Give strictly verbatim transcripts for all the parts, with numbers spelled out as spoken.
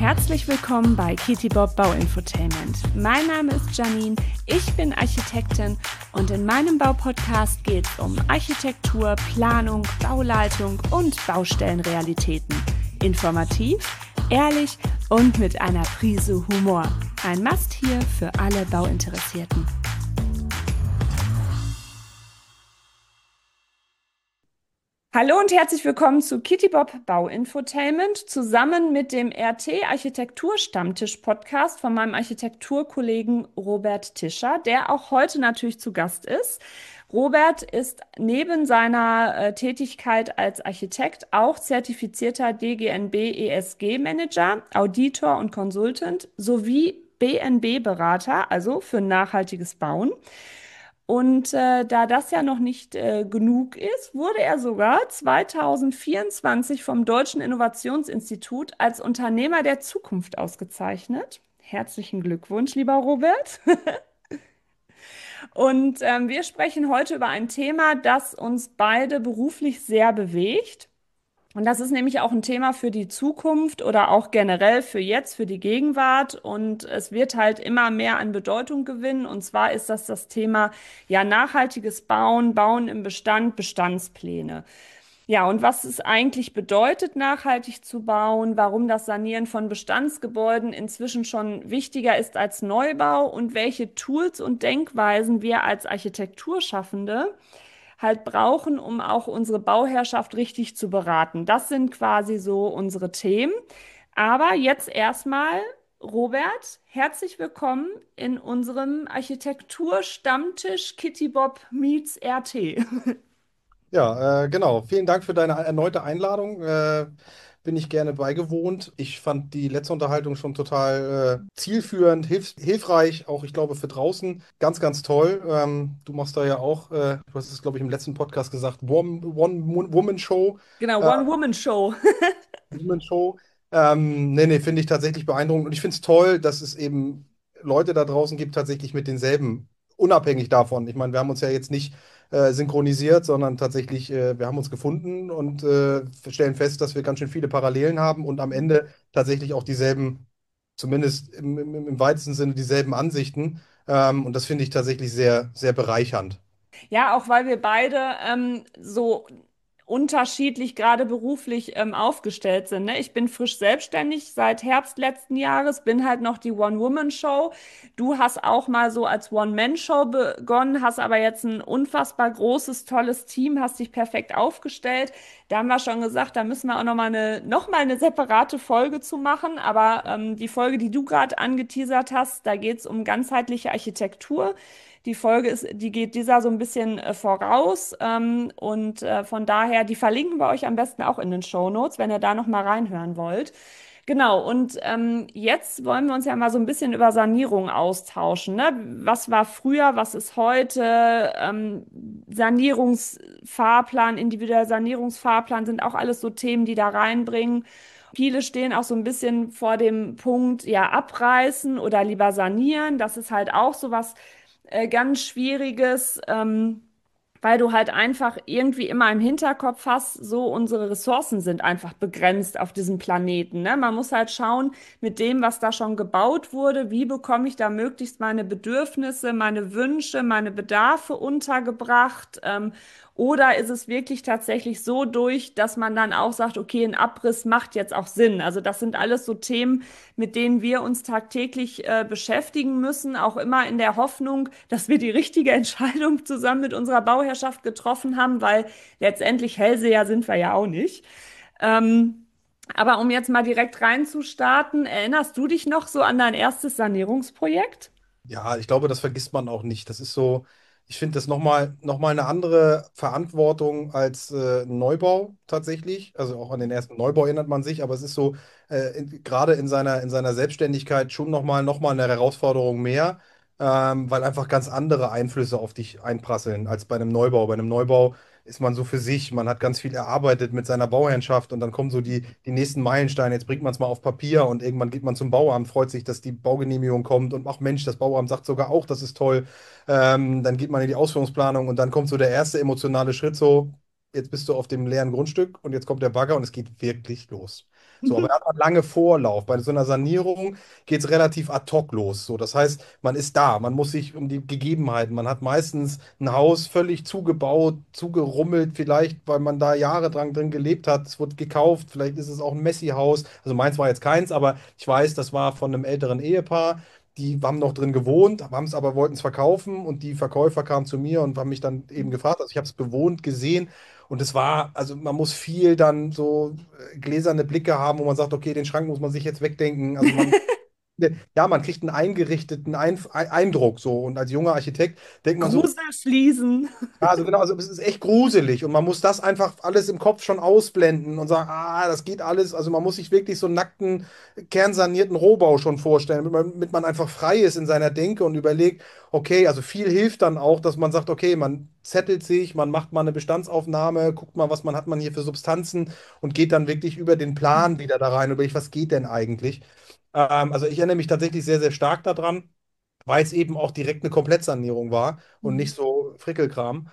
Herzlich willkommen bei Kitty Bob Bauinfotainment. Mein Name ist Janine, ich bin Architektin und in meinem Baupodcast geht es um Architektur, Planung, Bauleitung und Baustellenrealitäten. Informativ, ehrlich und mit einer Prise Humor. Ein Must hier für alle Bauinteressierten. Hallo und herzlich willkommen zu Kitty Bob Bauinfotainment zusammen mit dem R T Architektur Stammtisch Podcast von meinem Architekturkollegen Robert Tischer, der auch heute natürlich zu Gast ist. Robert ist neben seiner äh, Tätigkeit als Architekt auch zertifizierter D G N B E S G-Manager, Auditor und Consultant sowie B N B-Berater, also für nachhaltiges Bauen. Und äh, da das ja noch nicht äh, genug ist, wurde er sogar zwanzig vierundzwanzig vom Deutschen Innovationsinstitut als Unternehmer der Zukunft ausgezeichnet. Herzlichen Glückwunsch, lieber Robert. Und ähm, wir sprechen heute über ein Thema, das uns beide beruflich sehr bewegt. Und das ist nämlich auch ein Thema für die Zukunft oder auch generell für jetzt, für die Gegenwart. Und es wird halt immer mehr an Bedeutung gewinnen. Und zwar ist das das Thema, ja, nachhaltiges Bauen, Bauen im Bestand, Bestandspläne. Ja, und was es eigentlich bedeutet, nachhaltig zu bauen, warum das Sanieren von Bestandsgebäuden inzwischen schon wichtiger ist als Neubau und welche Tools und Denkweisen wir als Architekturschaffende halt brauchen, um auch unsere Bauherrschaft richtig zu beraten. Das sind quasi so unsere Themen. Aber jetzt erstmal, Robert, herzlich willkommen in unserem Architektur-Stammtisch Kitty Bob meets R T. Ja, äh, genau. Vielen Dank für deine erneute Einladung. Äh, bin ich gerne beigewohnt. Ich fand die letzte Unterhaltung schon total äh, zielführend, hilf hilfreich, auch ich glaube für draußen. Ganz, ganz toll. Ähm, du machst da ja auch, äh, du hast es glaube ich im letzten Podcast gesagt, One, One Woman Show. Genau, Äh, One-Woman-Show. Woman Show. Ähm, nee, nee, finde ich tatsächlich beeindruckend. Und ich finde es toll, dass es eben Leute da draußen gibt, tatsächlich mit denselben, unabhängig davon. Ich meine, wir haben uns ja jetzt nicht äh, synchronisiert, sondern tatsächlich, äh, wir haben uns gefunden und äh, stellen fest, dass wir ganz schön viele Parallelen haben und am Ende tatsächlich auch dieselben, zumindest im, im, im weitesten Sinne dieselben Ansichten. Ähm, und das finde ich tatsächlich sehr, sehr bereichernd. Ja, auch weil wir beide ähm, so unterschiedlich gerade beruflich ähm, aufgestellt sind. Ne? Ich bin frisch selbstständig seit Herbst letzten Jahres, bin halt noch die One-Woman-Show. Du hast auch mal so als One-Man-Show begonnen, hast aber jetzt ein unfassbar großes, tolles Team, hast dich perfekt aufgestellt. Da haben wir schon gesagt, da müssen wir auch noch mal eine, noch mal eine separate Folge zu machen. Aber ähm, die Folge, die du gerade angeteasert hast, da geht es um ganzheitliche Architektur. Die Folge ist, die geht dieser so ein bisschen äh, voraus ähm, und äh, von daher, die verlinken wir euch am besten auch in den Shownotes, wenn ihr da noch mal reinhören wollt. Genau, und ähm, jetzt wollen wir uns ja mal so ein bisschen über Sanierung austauschen. Ne? Was war früher, was ist heute? Ähm, Sanierungsfahrplan, individueller Sanierungsfahrplan sind auch alles so Themen, die da reinbringen. Viele stehen auch so ein bisschen vor dem Punkt, ja, abreißen oder lieber sanieren. Das ist halt auch so was äh, ganz Schwieriges, ähm, weil du halt einfach irgendwie immer im Hinterkopf hast, so unsere Ressourcen sind einfach begrenzt auf diesem Planeten, ne? Man muss halt schauen, mit dem, was da schon gebaut wurde, wie bekomme ich da möglichst meine Bedürfnisse, meine Wünsche, meine Bedarfe untergebracht, ähm, oder ist es wirklich tatsächlich so durch, dass man dann auch sagt, okay, ein Abriss macht jetzt auch Sinn. Also das sind alles so Themen, mit denen wir uns tagtäglich äh, beschäftigen müssen, auch immer in der Hoffnung, dass wir die richtige Entscheidung zusammen mit unserer Bauherrschaft getroffen haben, weil letztendlich Hellseher sind wir ja auch nicht. Ähm, aber um jetzt mal direkt reinzustarten, erinnerst du dich noch so an dein erstes Sanierungsprojekt? Ja, ich glaube, das vergisst man auch nicht. Das ist so, ich finde das nochmal noch mal eine andere Verantwortung als äh, ein Neubau tatsächlich. Also auch an den ersten Neubau erinnert man sich, aber es ist so, äh, in, gerade in seiner, in seiner Selbstständigkeit schon nochmal noch mal eine Herausforderung mehr, ähm, weil einfach ganz andere Einflüsse auf dich einprasseln als bei einem Neubau. Bei einem Neubau ist man so für sich, man hat ganz viel erarbeitet mit seiner Bauherrschaft und dann kommen so die, die nächsten Meilensteine. Jetzt bringt man es mal auf Papier und irgendwann geht man zum Bauamt, freut sich, dass die Baugenehmigung kommt und ach Mensch, das Bauamt sagt sogar auch, das ist toll. Ähm, dann geht man in die Ausführungsplanung und dann kommt so der erste emotionale Schritt so, jetzt bist du auf dem leeren Grundstück und jetzt kommt der Bagger und es geht wirklich los. So, aber er hat einen lange Vorlauf. Bei so einer Sanierung geht es relativ ad hoc los. So, das heißt, man ist da, man muss sich um die Gegebenheiten, man hat meistens ein Haus völlig zugebaut, zugerummelt, vielleicht, weil man da Jahre dran drin gelebt hat. Es wurde gekauft, vielleicht ist es auch ein Messi-Haus. Also meins war jetzt keins, aber ich weiß, das war von einem älteren Ehepaar. Die haben noch drin gewohnt, haben es aber wollten es verkaufen und die Verkäufer kamen zu mir und haben mich dann eben gefragt. Also ich habe es bewohnt gesehen und es war, also man muss viel dann so äh, gläserne Blicke haben, wo man sagt, okay, den Schrank muss man sich jetzt wegdenken. Also man, ja, man kriegt einen eingerichteten Einf- Eindruck so und als junger Architekt denkt man so, Gruselfliesen. ja, also genau, also es ist echt gruselig und man muss das einfach alles im Kopf schon ausblenden und sagen, ah, das geht alles. Also man muss sich wirklich so einen nackten, kernsanierten Rohbau schon vorstellen, damit man, damit man einfach frei ist in seiner Denke und überlegt, okay, also viel hilft dann auch, dass man sagt, okay, man zettelt sich, man macht mal eine Bestandsaufnahme, guckt mal, was man hat man hier für Substanzen und geht dann wirklich über den Plan wieder da rein, überlegt, was geht denn eigentlich. Ähm, also ich erinnere mich tatsächlich sehr, sehr stark daran, weil es eben auch direkt eine Komplettsanierung war und nicht so Frickelkram.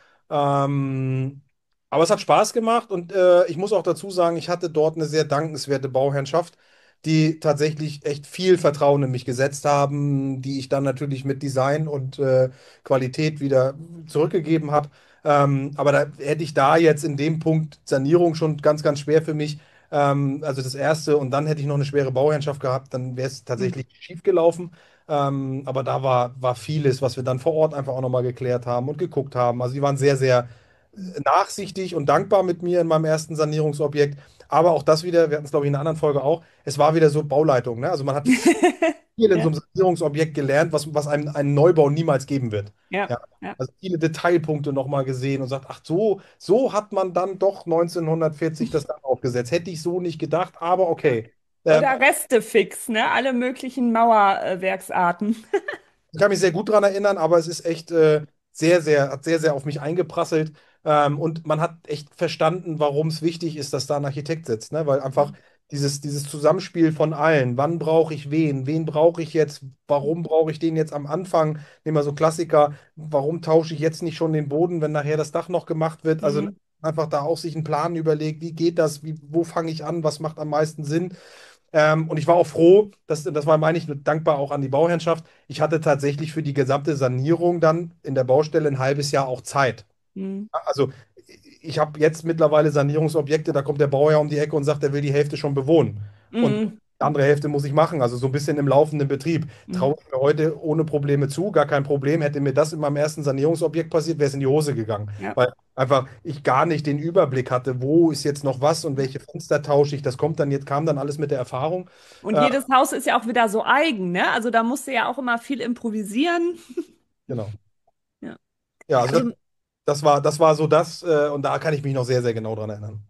Ähm, aber es hat Spaß gemacht und äh, ich muss auch dazu sagen, ich hatte dort eine sehr dankenswerte Bauherrschaft, die tatsächlich echt viel Vertrauen in mich gesetzt haben, die ich dann natürlich mit Design und äh, Qualität wieder zurückgegeben habe. Ähm, aber da hätte ich da jetzt in dem Punkt Sanierung schon ganz, ganz schwer für mich. Ähm, also das erste und dann hätte ich noch eine schwere Bauherrschaft gehabt, dann wäre es tatsächlich schief gelaufen. Ähm, aber da war, war vieles, was wir dann vor Ort einfach auch nochmal geklärt haben und geguckt haben. Also die waren sehr, sehr äh, nachsichtig und dankbar mit mir in meinem ersten Sanierungsobjekt. Aber auch das wieder, wir hatten es glaube ich in einer anderen Folge auch, es war wieder so Bauleitung. Ne? Also man hat viel in so Ja, einem Sanierungsobjekt gelernt, was, was einem einen Neubau niemals geben wird. ja, Ja. ja. Also viele Detailpunkte nochmal gesehen und sagt, ach so, so hat man dann doch neunzehnhundertvierzig das dann aufgesetzt. Hätte ich so nicht gedacht, aber Ja. okay. Ähm, Oder Restefix, ne? Alle möglichen Mauerwerksarten. Ich kann mich sehr gut daran erinnern, aber es ist echt äh, sehr, sehr, hat sehr, sehr auf mich eingeprasselt. Ähm, und man hat echt verstanden, warum es wichtig ist, dass da ein Architekt sitzt, ne? Weil einfach dieses, dieses Zusammenspiel von allen, wann brauche ich wen, wen brauche ich jetzt, warum brauche ich den jetzt am Anfang? Nehmen wir so Klassiker, warum tausche ich jetzt nicht schon den Boden, wenn nachher das Dach noch gemacht wird? Also Mhm. einfach da auch sich einen Plan überlegt, wie geht das, wie, wo fange ich an, was macht am meisten Sinn? Ähm, und ich war auch froh, dass, das war, meine ich, nur dankbar auch an die Bauherrschaft. Ich hatte tatsächlich für die gesamte Sanierung dann in der Baustelle ein halbes Jahr auch Zeit. Mhm. Also ich habe jetzt mittlerweile Sanierungsobjekte, da kommt der Bauherr um die Ecke und sagt, er will die Hälfte schon bewohnen. Und Mhm. die andere Hälfte muss ich machen, also so ein bisschen im laufenden Betrieb. Mhm. Traue ich mir heute ohne Probleme zu, gar kein Problem. Hätte mir das in meinem ersten Sanierungsobjekt passiert, wäre es in die Hose gegangen. Ja. Weil einfach ich gar nicht den Überblick hatte, wo ist jetzt noch was und welche Fenster tausche ich. Das kommt dann jetzt, kam dann alles mit der Erfahrung. Und Äh, jedes Haus ist ja auch wieder so eigen, ne? Also da musst du ja auch immer viel improvisieren. genau. Ja. Ja, also das, Also das war, das war so das, äh, und da kann ich mich noch sehr, sehr genau dran erinnern.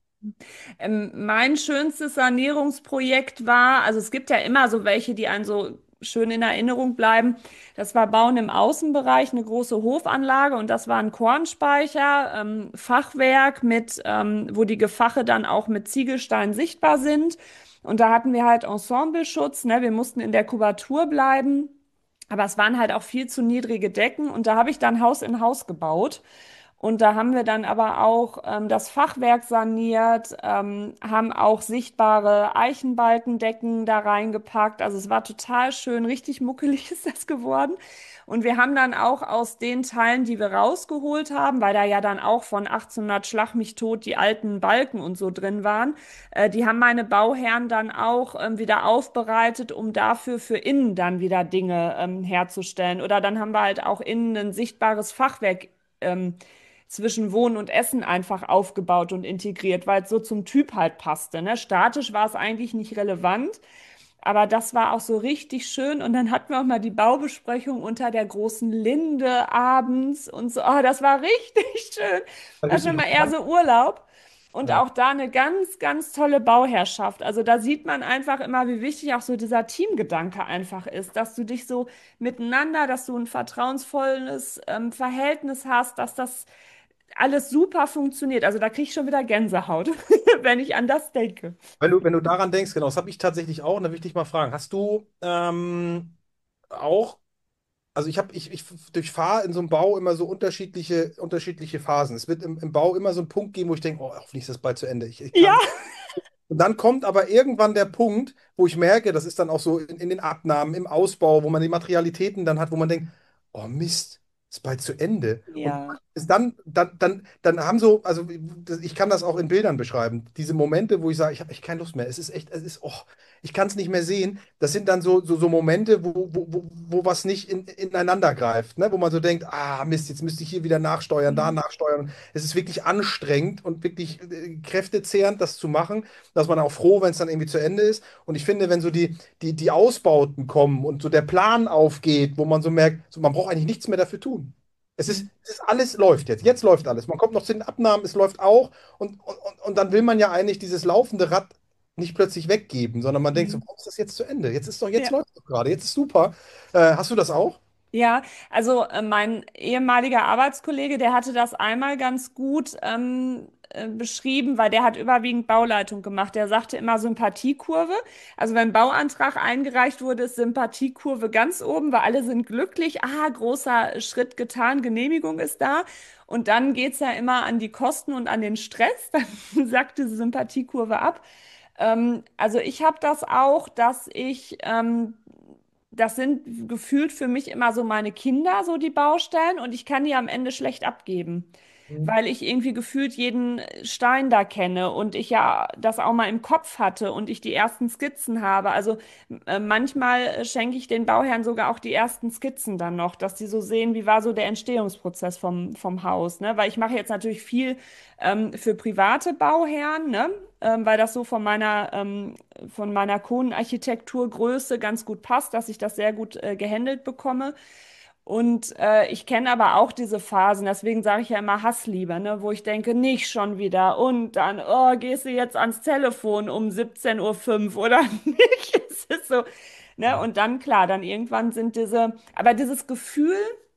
Ähm, mein schönstes Sanierungsprojekt war, also es gibt ja immer so welche, die einen so schön in Erinnerung bleiben. Das war Bauen im Außenbereich, eine große Hofanlage und das war ein Kornspeicher, ähm, Fachwerk mit, ähm, wo die Gefache dann auch mit Ziegelstein sichtbar sind. Und da hatten wir halt Ensembleschutz, ne? Wir mussten in der Kubatur bleiben. Aber es waren halt auch viel zu niedrige Decken und da habe ich dann Haus in Haus gebaut. Und da haben wir dann aber auch ähm, das Fachwerk saniert, ähm, haben auch sichtbare Eichenbalkendecken da reingepackt. Also es war total schön, richtig muckelig ist das geworden. Und wir haben dann auch aus den Teilen, die wir rausgeholt haben, weil da ja dann auch von achtzehnhundert Schlag mich tot die alten Balken und so drin waren, äh, die haben meine Bauherren dann auch ähm, wieder aufbereitet, um dafür für innen dann wieder Dinge ähm, herzustellen. Oder dann haben wir halt auch innen ein sichtbares Fachwerk ähm, zwischen Wohnen und Essen einfach aufgebaut und integriert, weil es so zum Typ halt passte. Ne? Statisch war es eigentlich nicht relevant, aber das war auch so richtig schön. Und dann hatten wir auch mal die Baubesprechung unter der großen Linde abends und so. Oh, das war richtig schön. Das war Richtig mal eher romantisch. so Urlaub. Und Ja. auch da eine ganz, ganz tolle Bauherrschaft. Also da sieht man einfach immer, wie wichtig auch so dieser Teamgedanke einfach ist, dass du dich so miteinander, dass du ein vertrauensvolles ähm, Verhältnis hast, dass das alles super funktioniert. Also da kriege ich schon wieder Gänsehaut, wenn ich an das denke. Wenn du, wenn du daran denkst, genau, das habe ich tatsächlich auch, und da will ich dich mal fragen, hast du ähm, auch, also ich habe, ich, ich durchfahre in so einem Bau immer so unterschiedliche, unterschiedliche Phasen. Es wird im, im Bau immer so einen Punkt geben, wo ich denke, oh, hoffentlich ist das bald zu Ende. Ich, ich Ja, kann Und dann kommt aber irgendwann der Punkt, wo ich merke, das ist dann auch so in, in den Abnahmen, im Ausbau, wo man die Materialitäten dann hat, wo man denkt, oh Mist, ist bald zu Ende. Und Ja. ist dann, dann, dann, dann haben so, also ich kann das auch in Bildern beschreiben, diese Momente, wo ich sage, ich habe echt keine Lust mehr. Es ist echt, es ist, oh, ich kann es nicht mehr sehen. Das sind dann so, so, so Momente, wo, wo, wo, wo was nicht in, ineinander greift, ne? Wo man so denkt, ah Mist, jetzt müsste ich hier wieder nachsteuern, da Mhm. nachsteuern. Es ist wirklich anstrengend und wirklich äh, kräftezehrend, das zu machen, dass man auch froh, wenn es dann irgendwie zu Ende ist. Und ich finde, wenn so die, die, die Ausbauten kommen und so der Plan aufgeht, wo man so merkt, so, man braucht eigentlich nichts mehr dafür tun. Es ist, Mhm. es ist alles läuft jetzt. Jetzt läuft alles. Man kommt noch zu den Abnahmen, es läuft auch. Und, und, und und dann will man ja eigentlich dieses laufende Rad nicht plötzlich weggeben, sondern man denkt so, Mhm. warum ist das jetzt zu Ende? Jetzt ist doch, jetzt Ja. läuft es doch gerade, jetzt ist super. Äh, hast du das auch? Ja, also äh, mein ehemaliger Arbeitskollege, der hatte das einmal ganz gut ähm, äh, beschrieben, weil der hat überwiegend Bauleitung gemacht. Der sagte immer Sympathiekurve. Also wenn Bauantrag eingereicht wurde, ist Sympathiekurve ganz oben, weil alle sind glücklich. Ah, großer Schritt getan, Genehmigung ist da. Und dann geht's ja immer an die Kosten und an den Stress. Dann sackt diese Sympathiekurve ab. Ähm, also ich habe das auch, dass ich ähm, das sind gefühlt für mich immer so meine Kinder, so die Baustellen, und ich kann die am Ende schlecht abgeben, Mhm. weil ich irgendwie gefühlt jeden Stein da kenne und ich ja das auch mal im Kopf hatte und ich die ersten Skizzen habe. Also äh, manchmal äh, schenke ich den Bauherren sogar auch die ersten Skizzen dann noch, dass die so sehen, wie war so der Entstehungsprozess vom, vom Haus, ne? Weil ich mache jetzt natürlich viel ähm, für private Bauherren, ne? Ähm, weil das so von meiner, ähm, von meiner Konenarchitekturgröße ganz gut passt, dass ich das sehr gut äh, gehandelt bekomme. Und äh, ich kenne aber auch diese Phasen, deswegen sage ich ja immer Hassliebe, ne, wo ich denke, nicht schon wieder. Und dann, oh, gehst du jetzt ans Telefon um siebzehn Uhr fünf oder nicht? Es ist so, ne? Und dann, klar, dann irgendwann sind diese, aber dieses Gefühl,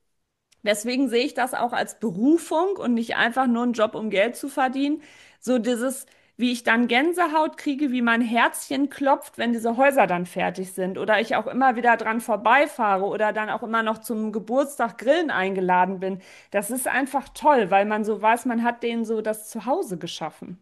deswegen sehe ich das auch als Berufung und nicht einfach nur einen Job, um Geld zu verdienen. So dieses, wie ich dann Gänsehaut kriege, wie mein Herzchen klopft, wenn diese Häuser dann fertig sind. Oder ich auch immer wieder dran vorbeifahre oder dann auch immer noch zum Geburtstag Grillen eingeladen bin. Das ist einfach toll, weil man so weiß, man hat denen so das Zuhause geschaffen.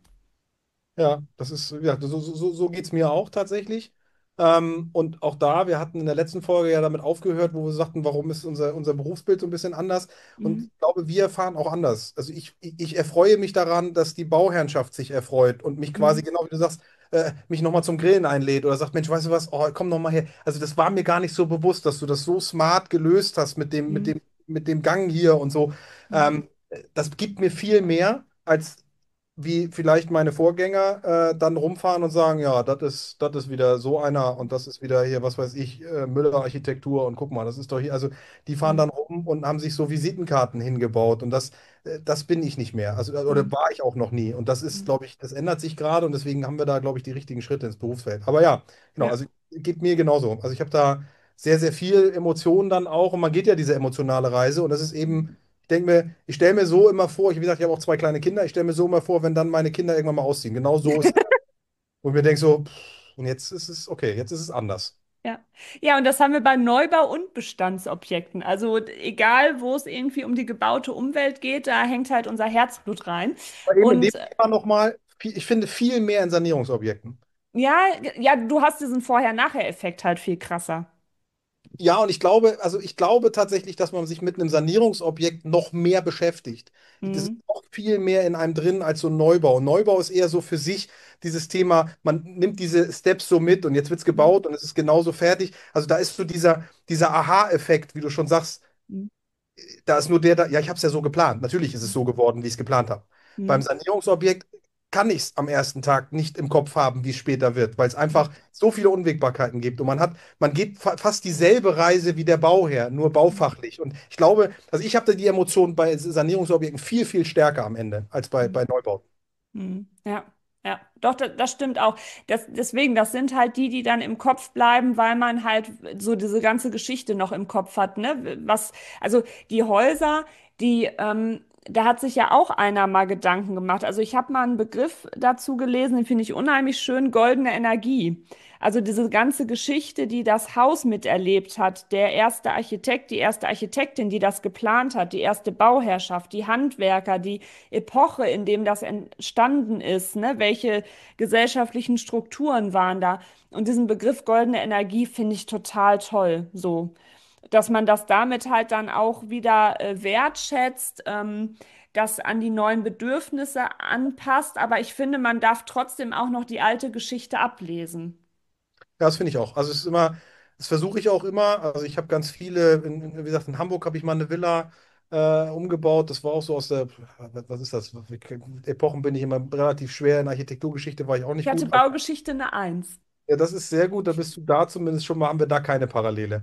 Ja, das ist, ja, so, so, so so geht es mir auch tatsächlich. Ähm, und auch da, wir hatten in der letzten Folge ja damit aufgehört, wo wir sagten, warum ist unser, unser Berufsbild so ein bisschen anders. Und Mhm. ich glaube, wir erfahren auch anders. Also ich, ich, ich erfreue mich daran, dass die Bauherrschaft sich erfreut und mich quasi, Mhm. genau wie du sagst, äh, mich nochmal zum Grillen einlädt oder sagt, Mensch, weißt du was, oh, komm noch mal her. Also das war mir gar nicht so bewusst, dass du das so smart gelöst hast mit dem, mit Mhm. dem, mit dem Gang hier und so. Mhm. Ähm, das gibt mir viel mehr als wie vielleicht meine Vorgänger äh, dann rumfahren und sagen, ja, das ist, das ist wieder so einer und das ist wieder hier, was weiß ich, äh, Müller Architektur und guck mal, das ist doch hier, also die fahren Mhm. dann rum und haben sich so Visitenkarten hingebaut und das, äh, das bin ich nicht mehr, also äh, oder Mhm. war ich auch noch nie und das ist, Mhm. glaube ich, das ändert sich gerade und deswegen haben wir da, glaube ich, die richtigen Schritte ins Berufsfeld. Aber ja, genau, Ja. also geht mir genauso. Also ich habe da sehr, sehr viel Emotionen dann auch und man geht ja diese emotionale Reise und das ist eben ich denke mir, ich stelle mir so immer vor, ich, wie gesagt, ich habe auch zwei kleine Kinder, ich stelle mir so immer vor, wenn dann meine Kinder irgendwann mal ausziehen. Genau so ist, wo ich mir denke so, pff, und jetzt ist es, okay, jetzt ist es anders. Ja. Ja, und das haben wir bei Neubau- und Bestandsobjekten. Also egal, wo es irgendwie um die gebaute Umwelt geht, da hängt halt unser Herzblut rein. Aber eben in dem Und Thema nochmal, ich finde viel mehr in Sanierungsobjekten. ja, ja, du hast diesen Vorher-Nachher-Effekt halt viel krasser. Ja, und ich glaube, also ich glaube tatsächlich, dass man sich mit einem Sanierungsobjekt noch mehr beschäftigt. Das ist Mhm. noch viel mehr in einem drin als so ein Neubau. Neubau ist eher so für sich dieses Thema, man nimmt diese Steps so mit und jetzt wird es Mhm. gebaut und es ist genauso fertig. Also da ist so dieser, dieser Aha-Effekt, wie du schon sagst, Mhm. da ist nur der da, ja, ich habe es ja so geplant. Natürlich ist es so geworden, wie ich es geplant habe. Beim Mhm. Sanierungsobjekt kann ich es am ersten Tag nicht im Kopf haben, wie es später wird, weil es Mhm. einfach so viele Unwägbarkeiten gibt. Und man hat, man geht fa fast dieselbe Reise wie der Bauherr, nur baufachlich. Und ich glaube, also ich habe da die Emotionen bei Sanierungsobjekten viel, viel stärker am Ende als bei, Mhm. bei Neubauten. Mhm. Ja, ja, doch, das, das stimmt auch. Das, deswegen, das sind halt die, die dann im Kopf bleiben, weil man halt so diese ganze Geschichte noch im Kopf hat, ne? Was, also die Häuser, die, ähm, da hat sich ja auch einer mal Gedanken gemacht. Also ich habe mal einen Begriff dazu gelesen, den finde ich unheimlich schön, goldene Energie. Also diese ganze Geschichte, die das Haus miterlebt hat, der erste Architekt, die erste Architektin, die das geplant hat, die erste Bauherrschaft, die Handwerker, die Epoche, in dem das entstanden ist, ne? Welche gesellschaftlichen Strukturen waren da? Und diesen Begriff goldene Energie finde ich total toll, so dass man das damit halt dann auch wieder äh, wertschätzt, ähm, das an die neuen Bedürfnisse anpasst. Aber ich finde, man darf trotzdem auch noch die alte Geschichte ablesen. Ja, das finde ich auch. Also es ist immer, das versuche ich auch immer. Also ich habe ganz viele, in, in- wie gesagt, in Hamburg habe ich mal eine Villa äh, umgebaut. Das war auch so aus der, was ist das? Epochen bin ich immer relativ schwer. In Architekturgeschichte war ich auch Ich nicht hatte gut. Aber Baugeschichte eine Eins. ja, das ist sehr gut. Da bist du da zumindest schon mal, haben wir da keine Parallele.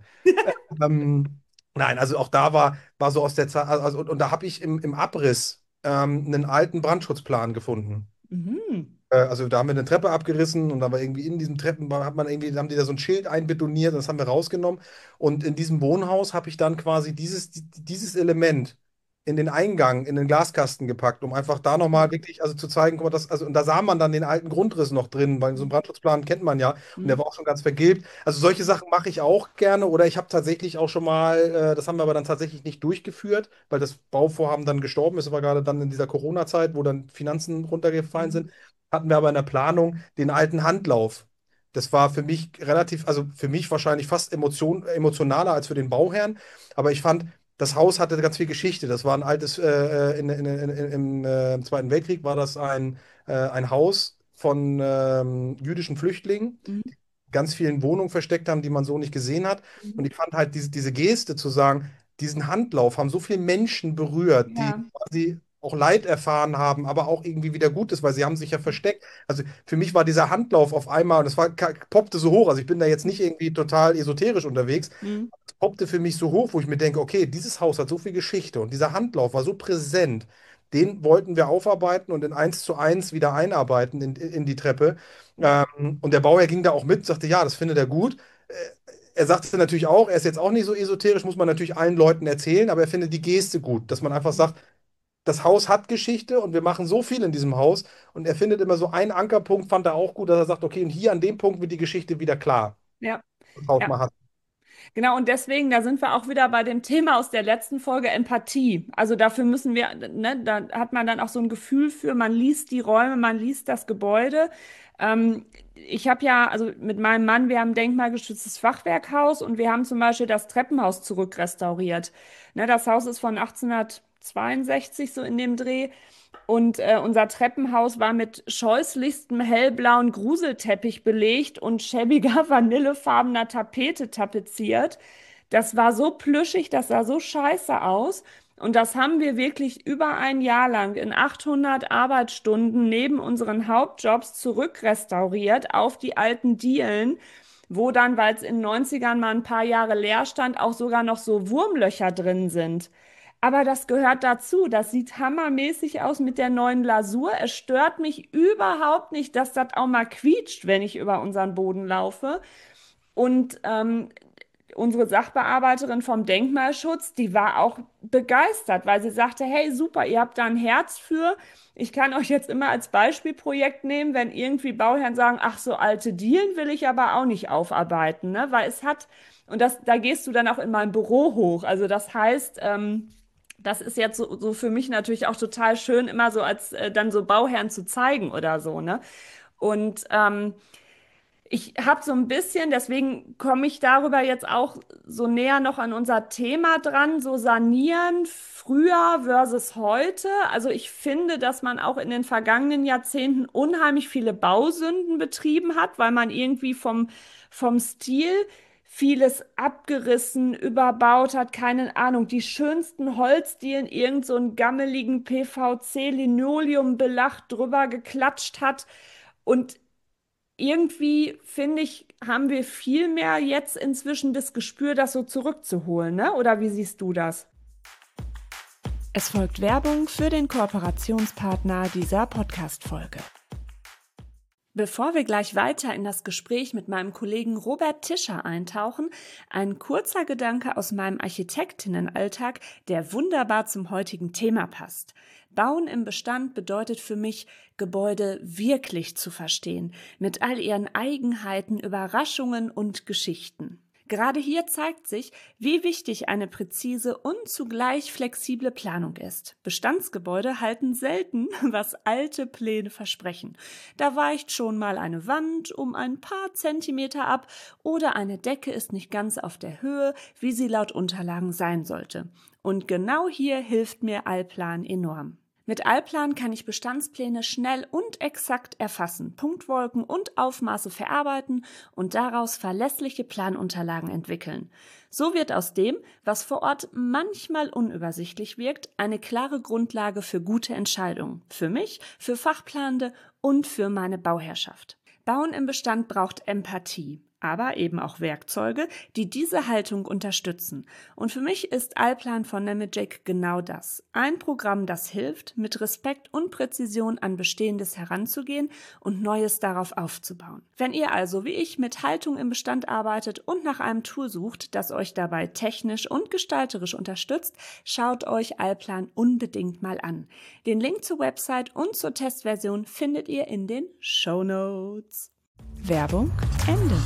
Ähm, nein, also auch da war, war so aus der Zeit, also und, und da habe ich im, im Abriss ähm, einen alten Brandschutzplan gefunden. Mhm. Äh, Also da haben wir eine Treppe abgerissen und da war irgendwie in diesem Treppen, hat man irgendwie, haben die da so ein Schild einbetoniert, das haben wir rausgenommen. Und in diesem Wohnhaus habe ich dann quasi dieses, dieses Element in den Eingang, in den Glaskasten gepackt, um einfach da nochmal wirklich, also zu zeigen, guck mal, das, also, und da sah man dann den alten Grundriss noch drin, weil so einen Brandschutzplan kennt man ja und der Mhm. war auch schon ganz vergilbt. Also solche Sachen mache ich auch gerne oder ich habe tatsächlich auch schon mal, äh, das haben wir aber dann tatsächlich nicht durchgeführt, weil das Bauvorhaben dann gestorben ist, das war gerade dann in dieser Corona-Zeit, wo dann Finanzen runtergefallen Mhm. sind, hatten wir aber in der Planung den alten Handlauf. Das war für mich relativ, also für mich wahrscheinlich fast emotion, emotionaler als für den Bauherrn. Aber ich fand, das Haus hatte ganz viel Geschichte. Das war ein altes, äh, äh, in, in, in, in, im äh, Zweiten Weltkrieg war das ein, äh, ein Haus von ähm, jüdischen Flüchtlingen, Mhm. ganz vielen Wohnungen versteckt haben, die man so nicht gesehen hat. Und Mhm. ich fand halt diese, diese Geste zu sagen, diesen Handlauf haben so viele Menschen berührt, die Ja. quasi auch Leid erfahren haben, aber auch irgendwie wieder Gutes, weil sie haben sich ja versteckt. Also für mich war dieser Handlauf auf einmal, und es war, poppte so hoch, also ich bin da jetzt nicht irgendwie total esoterisch unterwegs, Mhm. es poppte für mich so hoch, wo ich mir denke, okay, dieses Haus hat so viel Geschichte und dieser Handlauf war so präsent, den wollten wir aufarbeiten und in eins zu eins wieder einarbeiten in, in die Treppe. Ja. Ähm, und der Bauherr ging da auch mit, sagte, ja, das findet er gut. Äh, Er sagte natürlich auch, er ist jetzt auch nicht so esoterisch, muss man natürlich allen Leuten erzählen, aber er findet die Geste gut, dass man einfach sagt, das Haus hat Geschichte und wir machen so viel in diesem Haus. Und er findet immer so einen Ankerpunkt, fand er auch gut, dass er sagt, okay, und hier an dem Punkt wird die Geschichte wieder klar, Ja. was das Haus Ja. mal hat. Genau, und deswegen, da sind wir auch wieder bei dem Thema aus der letzten Folge, Empathie. Also dafür müssen wir, ne, da hat man dann auch so ein Gefühl für, man liest die Räume, man liest das Gebäude. Ähm, Ich habe ja, also mit meinem Mann, wir haben ein denkmalgeschütztes Fachwerkhaus und wir haben zum Beispiel das Treppenhaus zurückrestauriert. Ne, das Haus ist von achtzehnhundertzweiundsechzig, so in dem Dreh. Und äh, unser Treppenhaus war mit scheußlichstem hellblauen Gruselteppich belegt und schäbiger vanillefarbener Tapete tapeziert. Das war so plüschig, das sah so scheiße aus. Und das haben wir wirklich über ein Jahr lang in achthundert Arbeitsstunden neben unseren Hauptjobs zurückrestauriert auf die alten Dielen, wo dann, weil es in den neunzigern mal ein paar Jahre leer stand, auch sogar noch so Wurmlöcher drin sind. Aber das gehört dazu. Das sieht hammermäßig aus mit der neuen Lasur. Es stört mich überhaupt nicht, dass das auch mal quietscht, wenn ich über unseren Boden laufe. Und ähm, unsere Sachbearbeiterin vom Denkmalschutz, die war auch begeistert, weil sie sagte, hey, super, ihr habt da ein Herz für. Ich kann euch jetzt immer als Beispielprojekt nehmen, wenn irgendwie Bauherren sagen, ach, so alte Dielen will ich aber auch nicht aufarbeiten, ne? Weil es hat, und das, da gehst du dann auch in mein Büro hoch. Also das heißt, ähm, das ist jetzt so, so für mich natürlich auch total schön, immer so als äh, dann so Bauherren zu zeigen oder so, ne? Und ähm, ich habe so ein bisschen, deswegen komme ich darüber jetzt auch so näher noch an unser Thema dran, so sanieren früher versus heute. Also ich finde, dass man auch in den vergangenen Jahrzehnten unheimlich viele Bausünden betrieben hat, weil man irgendwie vom, vom Stil vieles abgerissen, überbaut hat, keine Ahnung, die schönsten Holzdielen, irgend so einen gammeligen P V C-Linoleumbelag drüber geklatscht hat. Und irgendwie, finde ich, haben wir viel mehr jetzt inzwischen das Gespür, das so zurückzuholen, ne? Oder wie siehst du das? Es folgt Werbung für den Kooperationspartner dieser Podcast-Folge. Bevor wir gleich weiter in das Gespräch mit meinem Kollegen Robert Tischer eintauchen, ein kurzer Gedanke aus meinem Architektinnenalltag, der wunderbar zum heutigen Thema passt. Bauen im Bestand bedeutet für mich, Gebäude wirklich zu verstehen, mit all ihren Eigenheiten, Überraschungen und Geschichten. Gerade hier zeigt sich, wie wichtig eine präzise und zugleich flexible Planung ist. Bestandsgebäude halten selten, was alte Pläne versprechen. Da weicht schon mal eine Wand um ein paar Zentimeter ab oder eine Decke ist nicht ganz auf der Höhe, wie sie laut Unterlagen sein sollte. Und genau hier hilft mir Allplan enorm. Mit Allplan kann ich Bestandspläne schnell und exakt erfassen, Punktwolken und Aufmaße verarbeiten und daraus verlässliche Planunterlagen entwickeln. So wird aus dem, was vor Ort manchmal unübersichtlich wirkt, eine klare Grundlage für gute Entscheidungen. Für mich, für Fachplanende und für meine Bauherrschaft. Bauen im Bestand braucht Empathie, aber eben auch Werkzeuge, die diese Haltung unterstützen. Und für mich ist Allplan von Nemetschek genau das. Ein Programm, das hilft, mit Respekt und Präzision an Bestehendes heranzugehen und Neues darauf aufzubauen. Wenn ihr also wie ich mit Haltung im Bestand arbeitet und nach einem Tool sucht, das euch dabei technisch und gestalterisch unterstützt, schaut euch Allplan unbedingt mal an. Den Link zur Website und zur Testversion findet ihr in den Shownotes. Werbung Ende.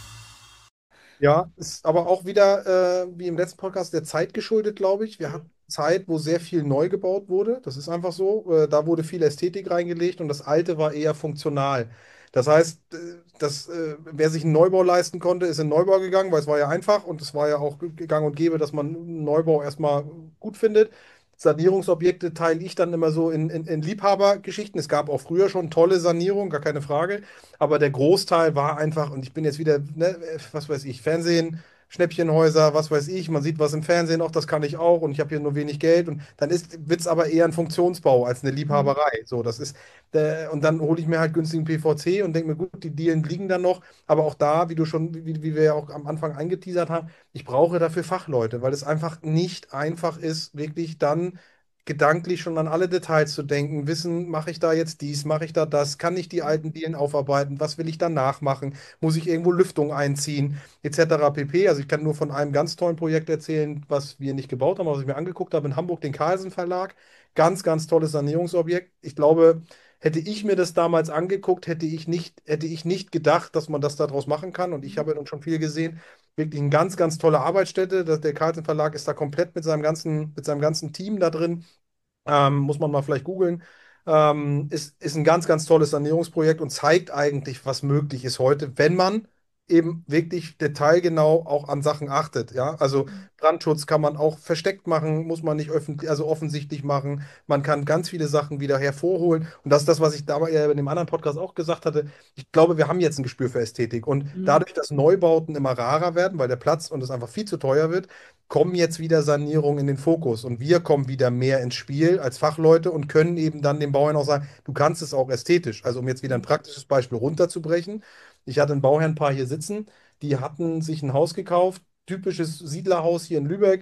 Ja, ist aber auch wieder, äh, wie im letzten Podcast, der Zeit geschuldet, glaube ich. Wir hatten Zeit, wo sehr viel neu gebaut wurde. Das ist einfach so. Äh, da wurde viel Ästhetik reingelegt und das Alte war eher funktional. Das heißt, äh, dass, äh, wer sich einen Neubau leisten konnte, ist in den Neubau gegangen, weil es war ja einfach und es war ja auch gang und gäbe, dass man einen Neubau erstmal gut findet. Sanierungsobjekte teile ich dann immer so in, in, in Liebhabergeschichten. Es gab auch früher schon tolle Sanierungen, gar keine Frage. Aber der Großteil war einfach, und ich bin jetzt wieder, ne, was weiß ich, Fernsehen, Schnäppchenhäuser, was weiß ich, man sieht was im Fernsehen, auch das kann ich auch und ich habe hier nur wenig Geld und dann wird es aber eher ein Funktionsbau als eine Liebhaberei. So, das ist, äh, und dann hole ich mir halt günstigen P V C und denke mir, gut, die Dielen liegen dann noch, aber auch da, wie du schon, wie, wie wir ja auch am Anfang angeteasert haben, ich brauche dafür Fachleute, weil es einfach nicht einfach ist, wirklich dann gedanklich schon an alle Details zu denken, wissen, mache ich da jetzt dies, mache ich da das, kann ich die alten Dielen aufarbeiten, was will ich danach machen, muss ich irgendwo Lüftung einziehen, et cetera pp. Also ich kann nur von einem ganz tollen Projekt erzählen, was wir nicht gebaut haben, aber was ich mir angeguckt habe in Hamburg, den Carlsen Verlag. Ganz, ganz tolles Sanierungsobjekt. Ich glaube, hätte ich mir das damals angeguckt, hätte ich nicht, hätte ich nicht gedacht, dass man das daraus machen kann. Und ich habe ja nun schon viel gesehen. Wirklich eine ganz, ganz tolle Arbeitsstätte. Das, der Carlsen Verlag ist da komplett mit seinem ganzen, mit seinem ganzen Team da drin. Ähm, muss man mal vielleicht googeln. Ähm, ist, ist ein ganz, ganz tolles Sanierungsprojekt und zeigt eigentlich, was möglich ist heute, wenn man eben wirklich detailgenau auch an Sachen achtet. Ja, also Brandschutz kann man auch versteckt machen, muss man nicht öffentlich, also offensichtlich machen. Man kann ganz viele Sachen wieder hervorholen. Und das ist das, was ich damals ja in dem anderen Podcast auch gesagt hatte. Ich glaube, wir haben jetzt ein Gespür für Ästhetik. Und Mhm. dadurch, dass Neubauten immer rarer werden, weil der Platz und es einfach viel zu teuer wird, kommen jetzt wieder Sanierungen in den Fokus und wir kommen wieder mehr ins Spiel als Fachleute und können eben dann den Bauherren auch sagen, du kannst es auch ästhetisch. Also um jetzt wieder ein praktisches Beispiel runterzubrechen. Ich hatte ein Bauherrenpaar hier sitzen, die hatten sich ein Haus gekauft, typisches Siedlerhaus hier in Lübeck,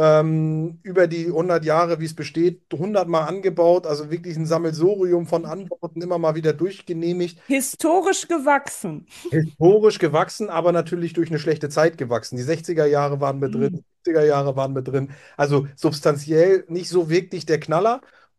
ähm, über die hundert Jahre, wie es besteht, hundert Mal angebaut, also wirklich ein Sammelsurium von Anbauten, immer mal wieder durchgenehmigt. Historisch gewachsen. Historisch gewachsen, aber natürlich durch eine schlechte Zeit gewachsen. Die sechziger Jahre waren mit drin, Mhm. die siebziger Jahre waren mit drin. Also substanziell nicht so wirklich der Knaller,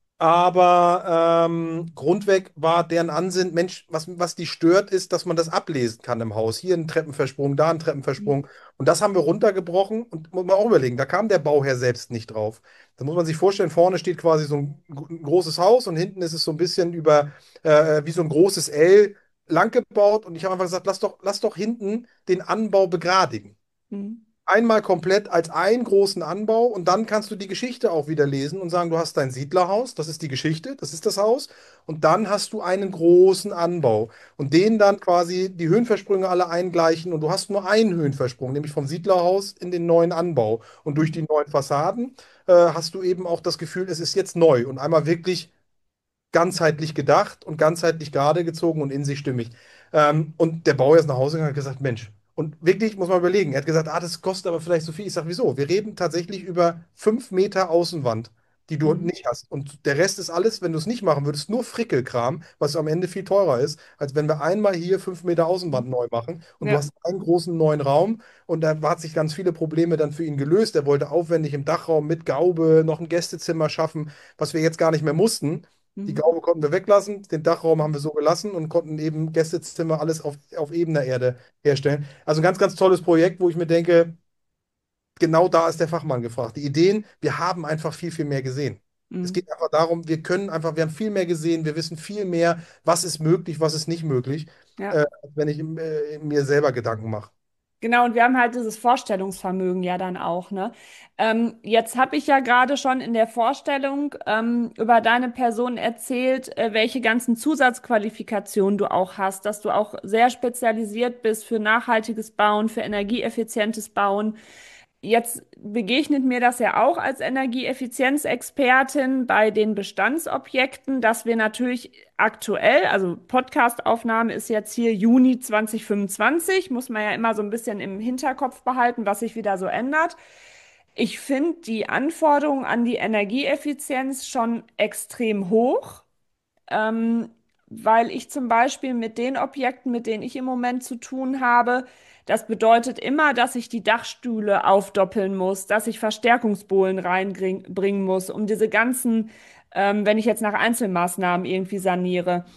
aber ähm, grundweg war deren Ansinnen, Mensch, was, was die stört, ist, dass man das ablesen kann im Haus. Hier ein Treppenversprung, da ein Treppenversprung. Und das haben wir runtergebrochen und muss man auch überlegen, da kam der Bauherr selbst nicht drauf. Da muss man sich vorstellen, vorne steht quasi so ein, ein großes Haus und hinten ist es so ein bisschen über, äh, wie so ein großes L lang gebaut und ich habe einfach gesagt, lass doch, lass doch hinten den Anbau begradigen. Mhm. Einmal komplett als einen großen Anbau und dann kannst du die Geschichte auch wieder lesen und sagen, du hast dein Siedlerhaus, das ist die Geschichte, das ist das Haus und dann hast du einen großen Anbau und den dann quasi die Höhenversprünge alle eingleichen und du hast nur einen Höhenversprung, nämlich vom Siedlerhaus in den neuen Anbau und durch die neuen Fassaden äh, hast du eben auch das Gefühl, es ist jetzt neu und einmal wirklich ganzheitlich gedacht und ganzheitlich gerade gezogen und in sich stimmig. Ähm, und der Bauer ist nach Hause gegangen und hat gesagt, Mensch, und wirklich muss man überlegen, er hat gesagt, ah, das kostet aber vielleicht so viel. Ich sage, wieso? Wir reden tatsächlich über fünf Meter Außenwand. die du Mhm. nicht hast. Und der Rest ist alles, wenn du es nicht machen würdest, nur Frickelkram, was am Ende viel teurer ist, als wenn wir einmal hier fünf Meter Außenwand neu machen und du Ja. hast einen großen neuen Raum und da hat sich ganz viele Probleme dann für ihn gelöst. Er wollte aufwendig im Dachraum mit Gaube noch ein Gästezimmer schaffen, was wir jetzt gar nicht mehr mussten. Die Mhm. Gaube konnten wir weglassen, den Dachraum haben wir so gelassen und konnten eben Gästezimmer alles auf, auf ebener Erde herstellen. Also ein ganz, ganz tolles Projekt, wo ich mir denke, genau da ist der Fachmann gefragt. Die Ideen, wir haben einfach viel, viel mehr gesehen. Es Mhm. geht einfach darum, wir können einfach, wir haben viel mehr gesehen, wir wissen viel mehr, was ist möglich, was ist nicht möglich, Ja. äh, als wenn ich äh, mir selber Gedanken mache. Genau, und wir haben halt dieses Vorstellungsvermögen ja dann auch, ne? Ähm, jetzt habe ich ja gerade schon in der Vorstellung ähm, über deine Person erzählt, äh, welche ganzen Zusatzqualifikationen du auch hast, dass du auch sehr spezialisiert bist für nachhaltiges Bauen, für energieeffizientes Bauen. Jetzt begegnet mir das ja auch als Energieeffizienzexpertin bei den Bestandsobjekten, dass wir natürlich aktuell, also Podcastaufnahme ist jetzt hier Juni zwanzig fünfundzwanzig, muss man ja immer so ein bisschen im Hinterkopf behalten, was sich wieder so ändert. Ich finde die Anforderungen an die Energieeffizienz schon extrem hoch. Ähm, Weil ich zum Beispiel mit den Objekten, mit denen ich im Moment zu tun habe, das bedeutet immer, dass ich die Dachstühle aufdoppeln muss, dass ich Verstärkungsbohlen reinbringen muss, um diese ganzen, ähm, wenn ich jetzt nach Einzelmaßnahmen irgendwie saniere.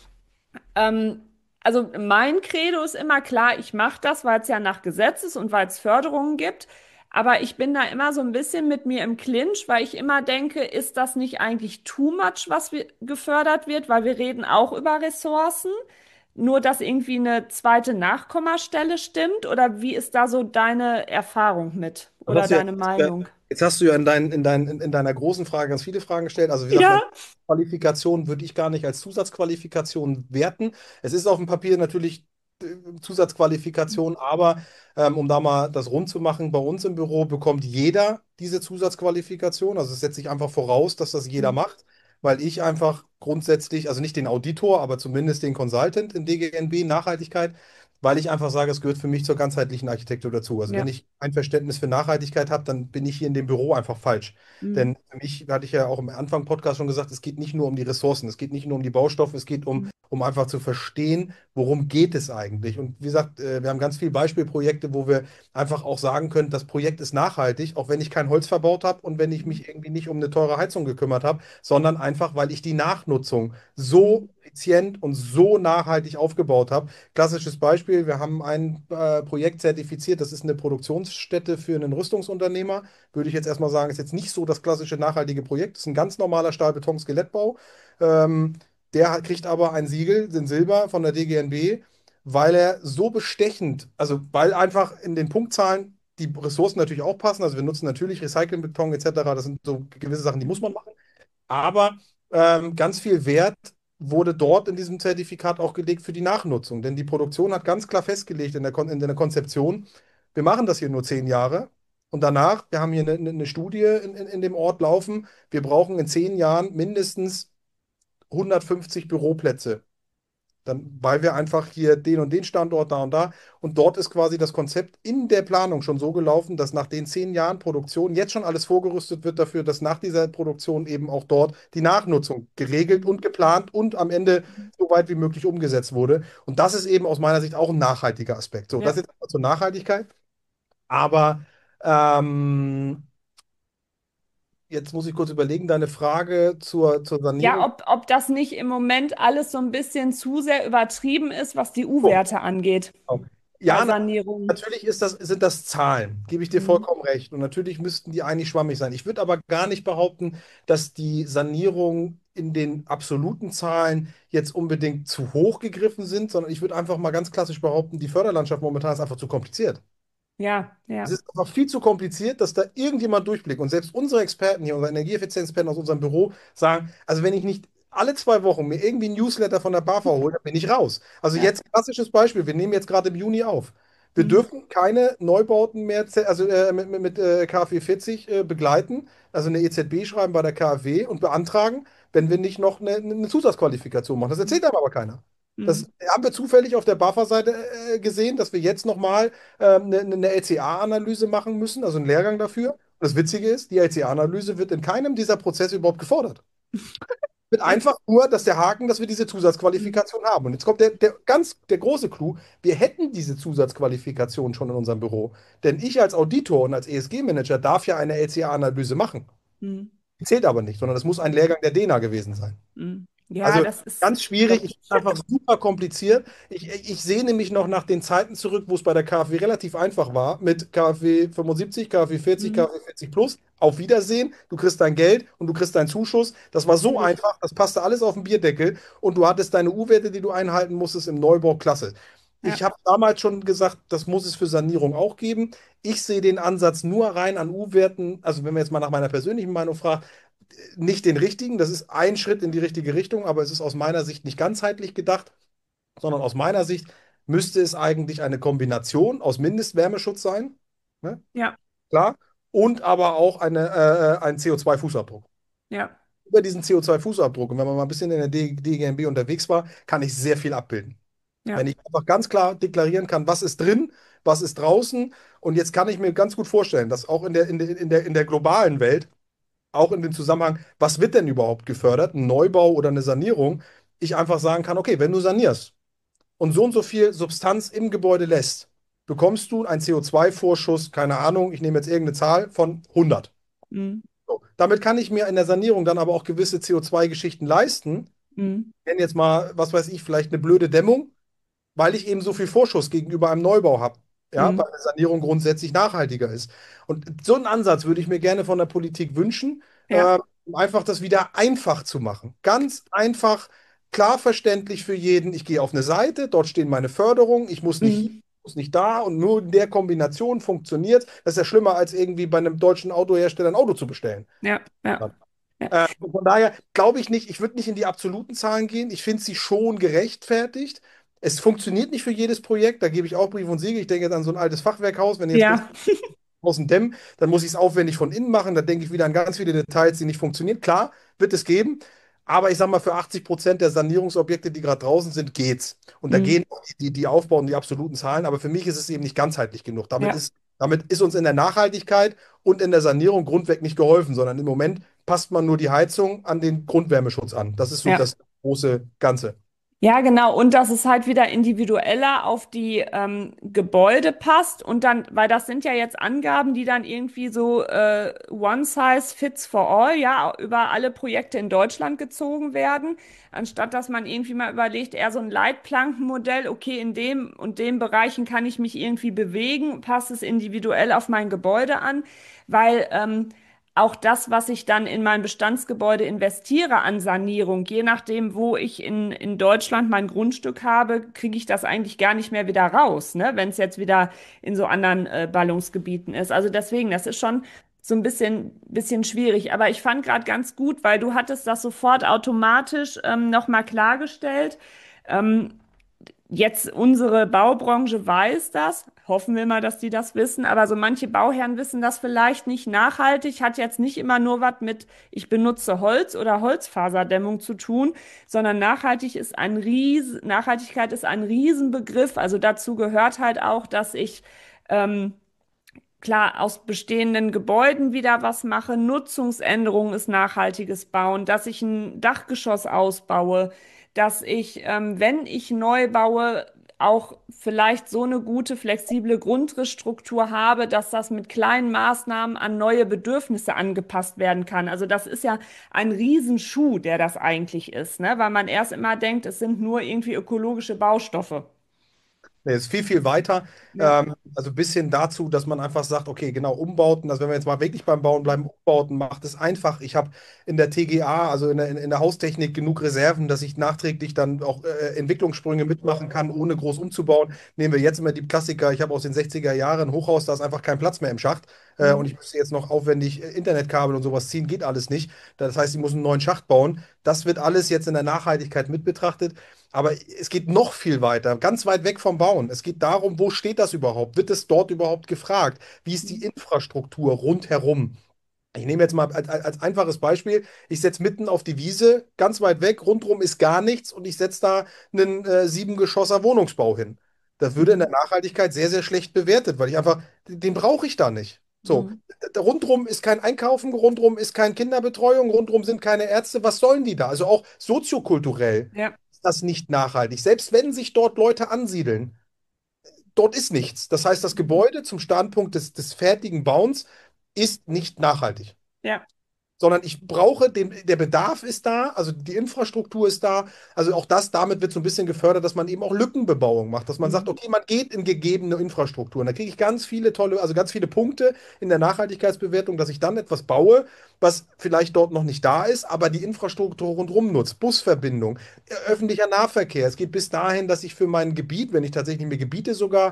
Ähm, also mein Credo ist immer klar, ich mache das, weil es ja nach Gesetz ist und weil es Förderungen gibt. Aber ich bin da immer so ein bisschen mit mir im Clinch, weil ich immer denke, ist das nicht eigentlich too much, was wir, gefördert wird? Weil wir reden auch über Ressourcen, nur dass irgendwie eine zweite Nachkommastelle stimmt? Oder wie ist da so deine Erfahrung mit Das oder hast du ja, deine Meinung? jetzt hast du ja in, dein, in, dein, in, in deiner großen Frage ganz viele Fragen gestellt. Also wie gesagt, meine Ja. Qualifikation würde ich gar nicht als Zusatzqualifikation werten. Es ist auf dem Papier natürlich äh, Zusatzqualifikation, aber ähm, um da mal das rund zu machen, bei uns im Büro bekommt jeder diese Zusatzqualifikation. Also es setzt sich einfach voraus, dass das jeder Mhm. macht, weil ich einfach grundsätzlich, also nicht den Auditor, aber zumindest den Consultant in D G N B Nachhaltigkeit, weil ich einfach sage, es gehört für mich zur ganzheitlichen Architektur dazu. Also wenn Ja. ich ein Verständnis für Nachhaltigkeit habe, dann bin ich hier in dem Büro einfach falsch. Mhm. Denn für mich, hatte ich ja auch am Anfang Podcast schon gesagt, es geht nicht nur um die Ressourcen, es geht nicht nur um die Baustoffe, es geht um, um einfach zu verstehen, worum geht es eigentlich. Und wie gesagt, äh, wir haben ganz viele Beispielprojekte, wo wir einfach auch sagen können, das Projekt ist nachhaltig, auch wenn ich kein Holz verbaut habe und wenn ich Mhm. mich irgendwie nicht um eine teure Heizung gekümmert habe, sondern einfach, weil ich die Nachnutzung Mhm. so effizient und so nachhaltig aufgebaut habe. Klassisches Beispiel, wir haben ein äh, Projekt zertifiziert, das ist eine Produktionsstätte für einen Rüstungsunternehmer. Würde ich jetzt erstmal sagen, ist jetzt nicht so das klassische nachhaltige Projekt. Das ist ein ganz normaler Stahl-Beton-Skelettbau. Ähm, der hat- kriegt aber ein Siegel, den Silber von der D G N B, weil er so bestechend, also weil einfach in den Punktzahlen die Ressourcen natürlich auch passen. Also wir nutzen natürlich Recyclingbeton et cetera. Das sind so gewisse Sachen, die muss man machen. Aber ähm, ganz viel Wert wurde dort in diesem Zertifikat auch gelegt für die Nachnutzung. Denn die Produktion hat ganz klar festgelegt in der, Kon in der Konzeption, wir machen das hier nur zehn Jahre und danach, wir haben hier eine, eine Studie in, in, in dem Ort laufen, wir brauchen in zehn Jahren mindestens hundertfünfzig Büroplätze. Dann, weil wir einfach hier den und den Standort da und da. Und dort ist quasi das Konzept in der Planung schon so gelaufen, dass nach den zehn Jahren Produktion jetzt schon alles vorgerüstet wird dafür, dass nach dieser Produktion eben auch dort die Nachnutzung geregelt und geplant und am Ende so weit wie möglich umgesetzt wurde. Und das ist eben aus meiner Sicht auch ein nachhaltiger Aspekt. So, das Ja. jetzt zur Nachhaltigkeit. Aber ähm, jetzt muss ich kurz überlegen, deine Frage zur, zur Ja, Sanierung. ob, ob das nicht im Moment alles so ein bisschen zu sehr übertrieben ist, was die Oh, U-Werte angeht okay. bei Ja, Sanierung. natürlich ist das, sind das Zahlen, gebe ich dir Mhm. vollkommen recht. Und natürlich müssten die eigentlich schwammig sein. Ich würde aber gar nicht behaupten, dass die Sanierung in den absoluten Zahlen jetzt unbedingt zu hoch gegriffen sind, sondern ich würde einfach mal ganz klassisch behaupten, die Förderlandschaft momentan ist einfach zu kompliziert. Ja, Es ja. ist einfach viel zu kompliziert, dass da irgendjemand durchblickt. Und selbst unsere Experten hier, unsere Energieeffizienzexperten aus unserem Büro, sagen, also wenn ich nicht alle zwei Wochen mir irgendwie ein Newsletter von der BAFA hole, dann bin ich raus. Also Ja. jetzt klassisches Beispiel, wir nehmen jetzt gerade im Juni auf. Wir Mhm. dürfen keine Neubauten mehr, ze- also äh, mit, mit, mit äh, K fW vierzig äh, begleiten, also eine E Z B schreiben bei der K f W und beantragen, wenn wir nicht noch eine, eine Zusatzqualifikation machen. Das erzählt einem aber keiner. Das Mhm. haben wir zufällig auf der BAFA-Seite äh, gesehen, dass wir jetzt nochmal ähm, eine, eine L C A-Analyse machen müssen, also einen Lehrgang dafür. Das Witzige ist, die L C A-Analyse wird in keinem dieser Prozesse überhaupt gefordert. Wird einfach nur, dass der Haken, dass wir diese Mhm. Zusatzqualifikation haben. Und jetzt kommt der, der ganz, der große Clou. Wir hätten diese Zusatzqualifikation schon in unserem Büro. Denn ich als Auditor und als E S G-Manager darf ja eine L C A-Analyse machen. Mhm. Die zählt aber nicht, sondern das muss ein Lehrgang der D E N A gewesen sein. Mhm. Ja, Also das ist ganz schwierig, ich wirklich. finde einfach super kompliziert. Ich, ich sehne mich noch nach den Zeiten zurück, wo es bei der KfW relativ einfach war, mit KfW fünfundsiebzig, KfW vierzig, Mhm. KfW vierzig Plus. Auf Wiedersehen, du kriegst dein Geld und du kriegst deinen Zuschuss. Das war so Natürlich. einfach, das passte alles auf den Bierdeckel und du hattest deine U-Werte, die du einhalten musstest im Neubau, klasse. Ich Ja, habe damals schon gesagt, das muss es für Sanierung auch geben. Ich sehe den Ansatz nur rein an U-Werten, also wenn man jetzt mal nach meiner persönlichen Meinung fragt, nicht den richtigen. Das ist ein Schritt in die richtige Richtung, aber es ist aus meiner Sicht nicht ganzheitlich gedacht, sondern aus meiner Sicht müsste es eigentlich eine Kombination aus Mindestwärmeschutz sein, ne? ja, Klar, und aber auch eine, äh, äh, ein C O zwei Fußabdruck. ja, Über diesen C O zwei Fußabdruck, und wenn man mal ein bisschen in der D G N B unterwegs war, kann ich sehr viel abbilden. ja. Wenn ich einfach ganz klar deklarieren kann, was ist drin, was ist draußen, und jetzt kann ich mir ganz gut vorstellen, dass auch in der, in der, in der, in der globalen Welt auch in dem Zusammenhang, was wird denn überhaupt gefördert, ein Neubau oder eine Sanierung, ich einfach sagen kann, okay, wenn du sanierst und so und so viel Substanz im Gebäude lässt, bekommst du einen C O zwei Vorschuss, keine Ahnung, ich nehme jetzt irgendeine Zahl von hundert. Mhm. So. Damit kann ich mir in der Sanierung dann aber auch gewisse C O zwei Geschichten leisten. Mhm. Ich nenne jetzt mal, was weiß ich, vielleicht eine blöde Dämmung, weil ich eben so viel Vorschuss gegenüber einem Neubau habe. Ja, Mhm. weil eine Sanierung grundsätzlich nachhaltiger ist. Und so einen Ansatz würde ich mir gerne von der Politik wünschen, Ja. äh, um einfach das wieder einfach zu machen. Ganz einfach, klar verständlich für jeden. Ich gehe auf eine Seite, dort stehen meine Förderungen, ich muss nicht hier, Mhm. muss nicht da, und nur in der Kombination funktioniert. Das ist ja schlimmer, als irgendwie bei einem deutschen Autohersteller ein Auto zu bestellen. Ja, ja, ja. Äh, von daher glaube ich nicht, ich würde nicht in die absoluten Zahlen gehen. Ich finde sie schon gerechtfertigt. Es funktioniert nicht für jedes Projekt, da gebe ich auch Brief und Siegel. Ich denke jetzt an so ein altes Fachwerkhaus, wenn ihr jetzt plötzlich Ja. außen dämmen, dann muss ich es aufwendig von innen machen. Da denke ich wieder an ganz viele Details, die nicht funktionieren. Klar, wird es geben, aber ich sage mal, für achtzig Prozent der Sanierungsobjekte, die gerade draußen sind, geht's. Und da Mhm. gehen auch die, die Aufbau und die absoluten Zahlen, aber für mich ist es eben nicht ganzheitlich genug. Damit Ja. ist, damit ist uns in der Nachhaltigkeit und in der Sanierung grundweg nicht geholfen, sondern im Moment passt man nur die Heizung an den Grundwärmeschutz an. Das ist so Ja. das große Ganze. Ja, genau. Und dass es halt wieder individueller auf die ähm, Gebäude passt. Und dann, weil das sind ja jetzt Angaben, die dann irgendwie so äh, one size fits for all, ja, über alle Projekte in Deutschland gezogen werden. Anstatt dass man irgendwie mal überlegt, eher so ein Leitplankenmodell, okay, in dem und dem Bereichen kann ich mich irgendwie bewegen, passt es individuell auf mein Gebäude an. Weil ähm, auch das, was ich dann in mein Bestandsgebäude investiere an Sanierung, je nachdem, wo ich in, in Deutschland mein Grundstück habe, kriege ich das eigentlich gar nicht mehr wieder raus, ne? Wenn es jetzt wieder in so anderen äh, Ballungsgebieten ist. Also deswegen, das ist schon so ein bisschen, bisschen schwierig. Aber ich fand gerade ganz gut, weil du hattest das sofort automatisch ähm, nochmal klargestellt. Ähm, Jetzt unsere Baubranche weiß das, hoffen wir mal, dass die das wissen, aber so manche Bauherren wissen das vielleicht nicht. Nachhaltig hat jetzt nicht immer nur was mit, ich benutze Holz oder Holzfaserdämmung zu tun, sondern nachhaltig ist ein Ries, Nachhaltigkeit ist ein Riesenbegriff. Also dazu gehört halt auch, dass ich ähm, klar aus bestehenden Gebäuden wieder was mache. Nutzungsänderung ist nachhaltiges Bauen, dass ich ein Dachgeschoss ausbaue, dass ich, ähm, wenn ich neu baue, auch vielleicht so eine gute, flexible Grundrissstruktur habe, dass das mit kleinen Maßnahmen an neue Bedürfnisse angepasst werden kann. Also das ist ja ein Riesenschuh, der das eigentlich ist, ne? Weil man erst immer denkt, es sind nur irgendwie ökologische Baustoffe. Nee, ist viel, viel weiter. Ja. Ähm, also bis hin dazu, dass man einfach sagt, okay, genau, Umbauten, also wenn wir jetzt mal wirklich beim Bauen bleiben, Umbauten macht es einfach. Ich habe in der T G A, also in der, in, in der Haustechnik, genug Reserven, dass ich nachträglich dann auch äh, Entwicklungssprünge mitmachen kann, ohne groß umzubauen. Nehmen wir jetzt immer die Klassiker, ich habe aus den sechziger Jahren ein Hochhaus, da ist einfach kein Platz mehr im Schacht. Äh, und Mhm. ich müsste jetzt noch aufwendig äh, Internetkabel und sowas ziehen, geht alles nicht. Das heißt, ich muss einen neuen Schacht bauen. Das wird alles jetzt in der Nachhaltigkeit mit betrachtet. Aber es geht noch viel weiter, ganz weit weg vom Bauen. Es geht darum, wo steht das überhaupt? Wird es dort überhaupt gefragt? Wie ist die Infrastruktur rundherum? Ich nehme jetzt mal als, als einfaches Beispiel. Ich setze mitten auf die Wiese, ganz weit weg, rundherum ist gar nichts, und ich setze da einen äh, siebengeschosser Wohnungsbau hin. Das würde in der Mhm. Nachhaltigkeit sehr, sehr schlecht bewertet, weil ich einfach, den brauche ich da nicht. So, Mhm. rundrum ist kein Einkaufen, rundrum ist keine Kinderbetreuung, rundrum sind keine Ärzte. Was sollen die da? Also auch soziokulturell Ja. ist das nicht nachhaltig. Selbst wenn sich dort Leute ansiedeln, dort ist nichts. Das heißt, das Mhm. Gebäude zum Standpunkt des, des fertigen Bauens ist nicht nachhaltig, Ja. sondern ich brauche den, der Bedarf ist da, also die Infrastruktur ist da. Also auch das, damit wird so ein bisschen gefördert, dass man eben auch Lückenbebauung macht, dass man sagt, Mhm. okay, man geht in gegebene Infrastrukturen. Da kriege ich ganz viele tolle, also ganz viele Punkte in der Nachhaltigkeitsbewertung, dass ich dann etwas baue, was vielleicht dort noch nicht da ist, aber die Infrastruktur rundherum nutzt. Busverbindung, äh, Mhm. öffentlicher Nahverkehr. Es geht bis dahin, dass ich für mein Gebiet, wenn ich tatsächlich mir Gebiete sogar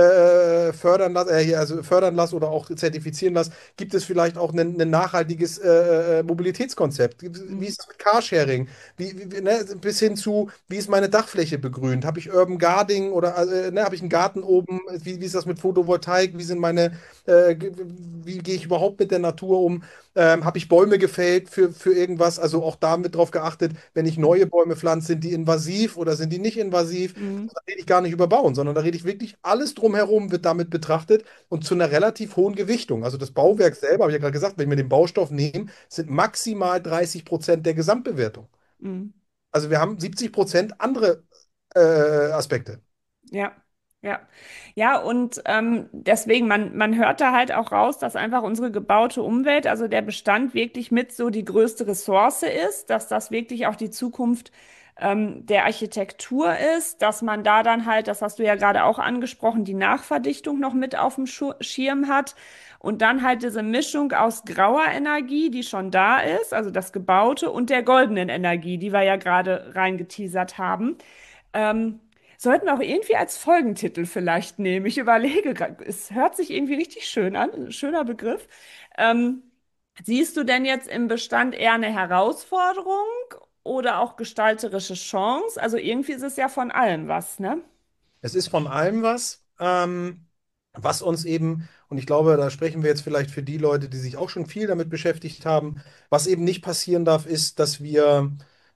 äh, fördern lasse, äh, hier, also fördern lasse oder auch zertifizieren lasse, gibt es vielleicht auch ein, ein nachhaltiges äh, äh, Mobilitätskonzept? Wie Mhm. ist das mit Carsharing? Wie, wie, ne, bis hin zu, wie ist meine Dachfläche begrünt? Habe ich Urban Gardening oder äh, ne, habe ich einen Garten oben? Wie, wie ist das mit Photovoltaik? Wie sind meine, äh, wie gehe ich überhaupt mit der Natur um? Ähm, habe ich Bäume gefällt für, für irgendwas? Also auch damit drauf geachtet, wenn ich neue Bäume pflanze, sind die invasiv oder sind die nicht invasiv? Mhm. Da rede ich gar nicht über Bauen, sondern da rede ich wirklich, alles drumherum wird damit betrachtet und zu einer relativ hohen Gewichtung. Also das Mhm. Bauwerk selber, habe ich ja gerade gesagt, wenn wir den Baustoff nehmen, sind maximal dreißig Prozent der Gesamtbewertung. Mhm. Also wir haben siebzig Prozent andere äh, Aspekte. Ja, ja. Ja, und ähm, deswegen, man, man hört da halt auch raus, dass einfach unsere gebaute Umwelt, also der Bestand wirklich mit so die größte Ressource ist, dass das wirklich auch die Zukunft ähm, der Architektur ist, dass man da dann halt, das hast du ja gerade auch angesprochen, die Nachverdichtung noch mit auf dem Schu Schirm hat. Und dann halt diese Mischung aus grauer Energie, die schon da ist, also das Gebaute, und der goldenen Energie, die wir ja gerade reingeteasert haben. Ähm, Sollten wir auch irgendwie als Folgentitel vielleicht nehmen. Ich überlege gerade, es hört sich irgendwie richtig schön an, ein schöner Begriff. Ähm, Siehst du denn jetzt im Bestand eher eine Herausforderung oder auch gestalterische Chance? Also irgendwie ist es ja von allem was, ne? Es ist von allem was, ähm, was uns eben, und ich glaube, da sprechen wir jetzt vielleicht für die Leute, die sich auch schon viel damit beschäftigt haben, was eben nicht passieren darf, ist, dass wir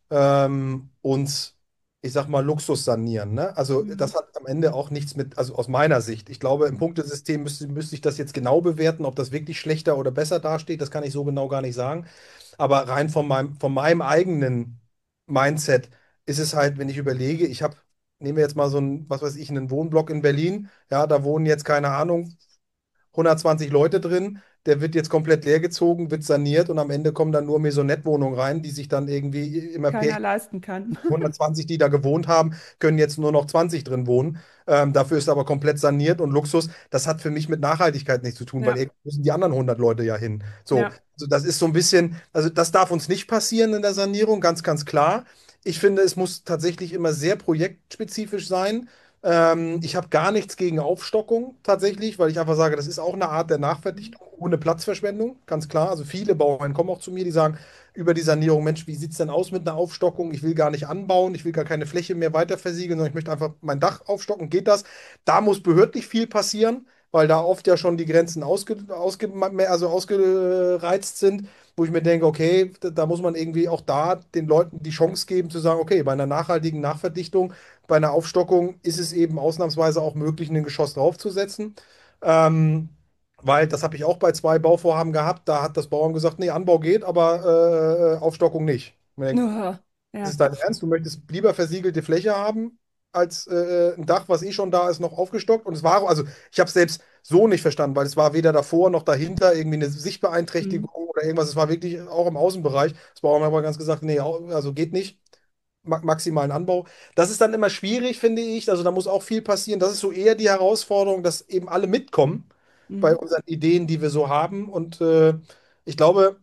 ähm, uns, ich sag mal, Luxus sanieren. Ne? Also Mhm. das hat am Ende auch nichts mit, also aus meiner Sicht, ich glaube, im Punktesystem müsste, müsste ich das jetzt genau bewerten, ob das wirklich schlechter oder besser dasteht, das kann ich so genau gar nicht sagen. Aber rein von meinem, von meinem eigenen Mindset ist es halt, wenn ich überlege, ich habe nehmen wir jetzt mal so einen, was weiß ich, einen Wohnblock in Berlin. Ja, da wohnen jetzt, keine Ahnung, hundertzwanzig Leute drin. Der wird jetzt komplett leergezogen, wird saniert und am Ende kommen dann nur Maisonette-Wohnungen rein, die sich dann irgendwie immer Keiner Pärchen leisten kann. hundertzwanzig, die da gewohnt haben, können jetzt nur noch zwanzig drin wohnen. Ähm, dafür ist aber komplett saniert und Luxus. Das hat für mich mit Nachhaltigkeit nichts zu tun, weil Ja, irgendwie müssen die anderen hundert Leute ja hin. So, ja. also das ist so ein bisschen, also das darf uns nicht passieren in der Sanierung, ganz, ganz klar. Ich finde, es muss tatsächlich immer sehr projektspezifisch sein. Ähm, ich habe gar nichts gegen Aufstockung tatsächlich, weil ich einfach sage, das ist auch eine Art der Nachverdichtung ohne Platzverschwendung, ganz klar. Also viele Bauern kommen auch zu mir, die sagen, über die Sanierung, Mensch, wie sieht es denn aus mit einer Aufstockung? Ich will gar nicht anbauen, ich will gar keine Fläche mehr weiter versiegeln, sondern ich möchte einfach mein Dach aufstocken. Geht das? Da muss behördlich viel passieren, weil da oft ja schon die Grenzen ausge, ausge, also ausgereizt sind, wo ich mir denke, okay, da, da muss man irgendwie auch da den Leuten die Chance geben zu sagen, okay, bei einer nachhaltigen Nachverdichtung, bei einer Aufstockung ist es eben ausnahmsweise auch möglich, ein Geschoss draufzusetzen. Ähm, weil das habe ich auch bei zwei Bauvorhaben gehabt. Da hat das Bauamt gesagt, nee, Anbau geht, aber äh, Aufstockung nicht. Und ich denke, Ja, ist ja, es dein Ernst? Du möchtest lieber versiegelte Fläche haben, als äh, ein Dach, was eh schon da ist, noch aufgestockt? Und es war, also ich habe es selbst so nicht verstanden, weil es war weder davor noch dahinter irgendwie eine hm, Sichtbeeinträchtigung oder irgendwas. Es war wirklich auch im Außenbereich. Das Bauamt hat aber ganz gesagt, nee, au- also geht nicht. Ma maximalen Anbau. Das ist dann immer schwierig, finde ich. Also da muss auch viel passieren. Das ist so eher die Herausforderung, dass eben alle mitkommen bei hm, unseren Ideen, die wir so haben. Und äh, ich glaube,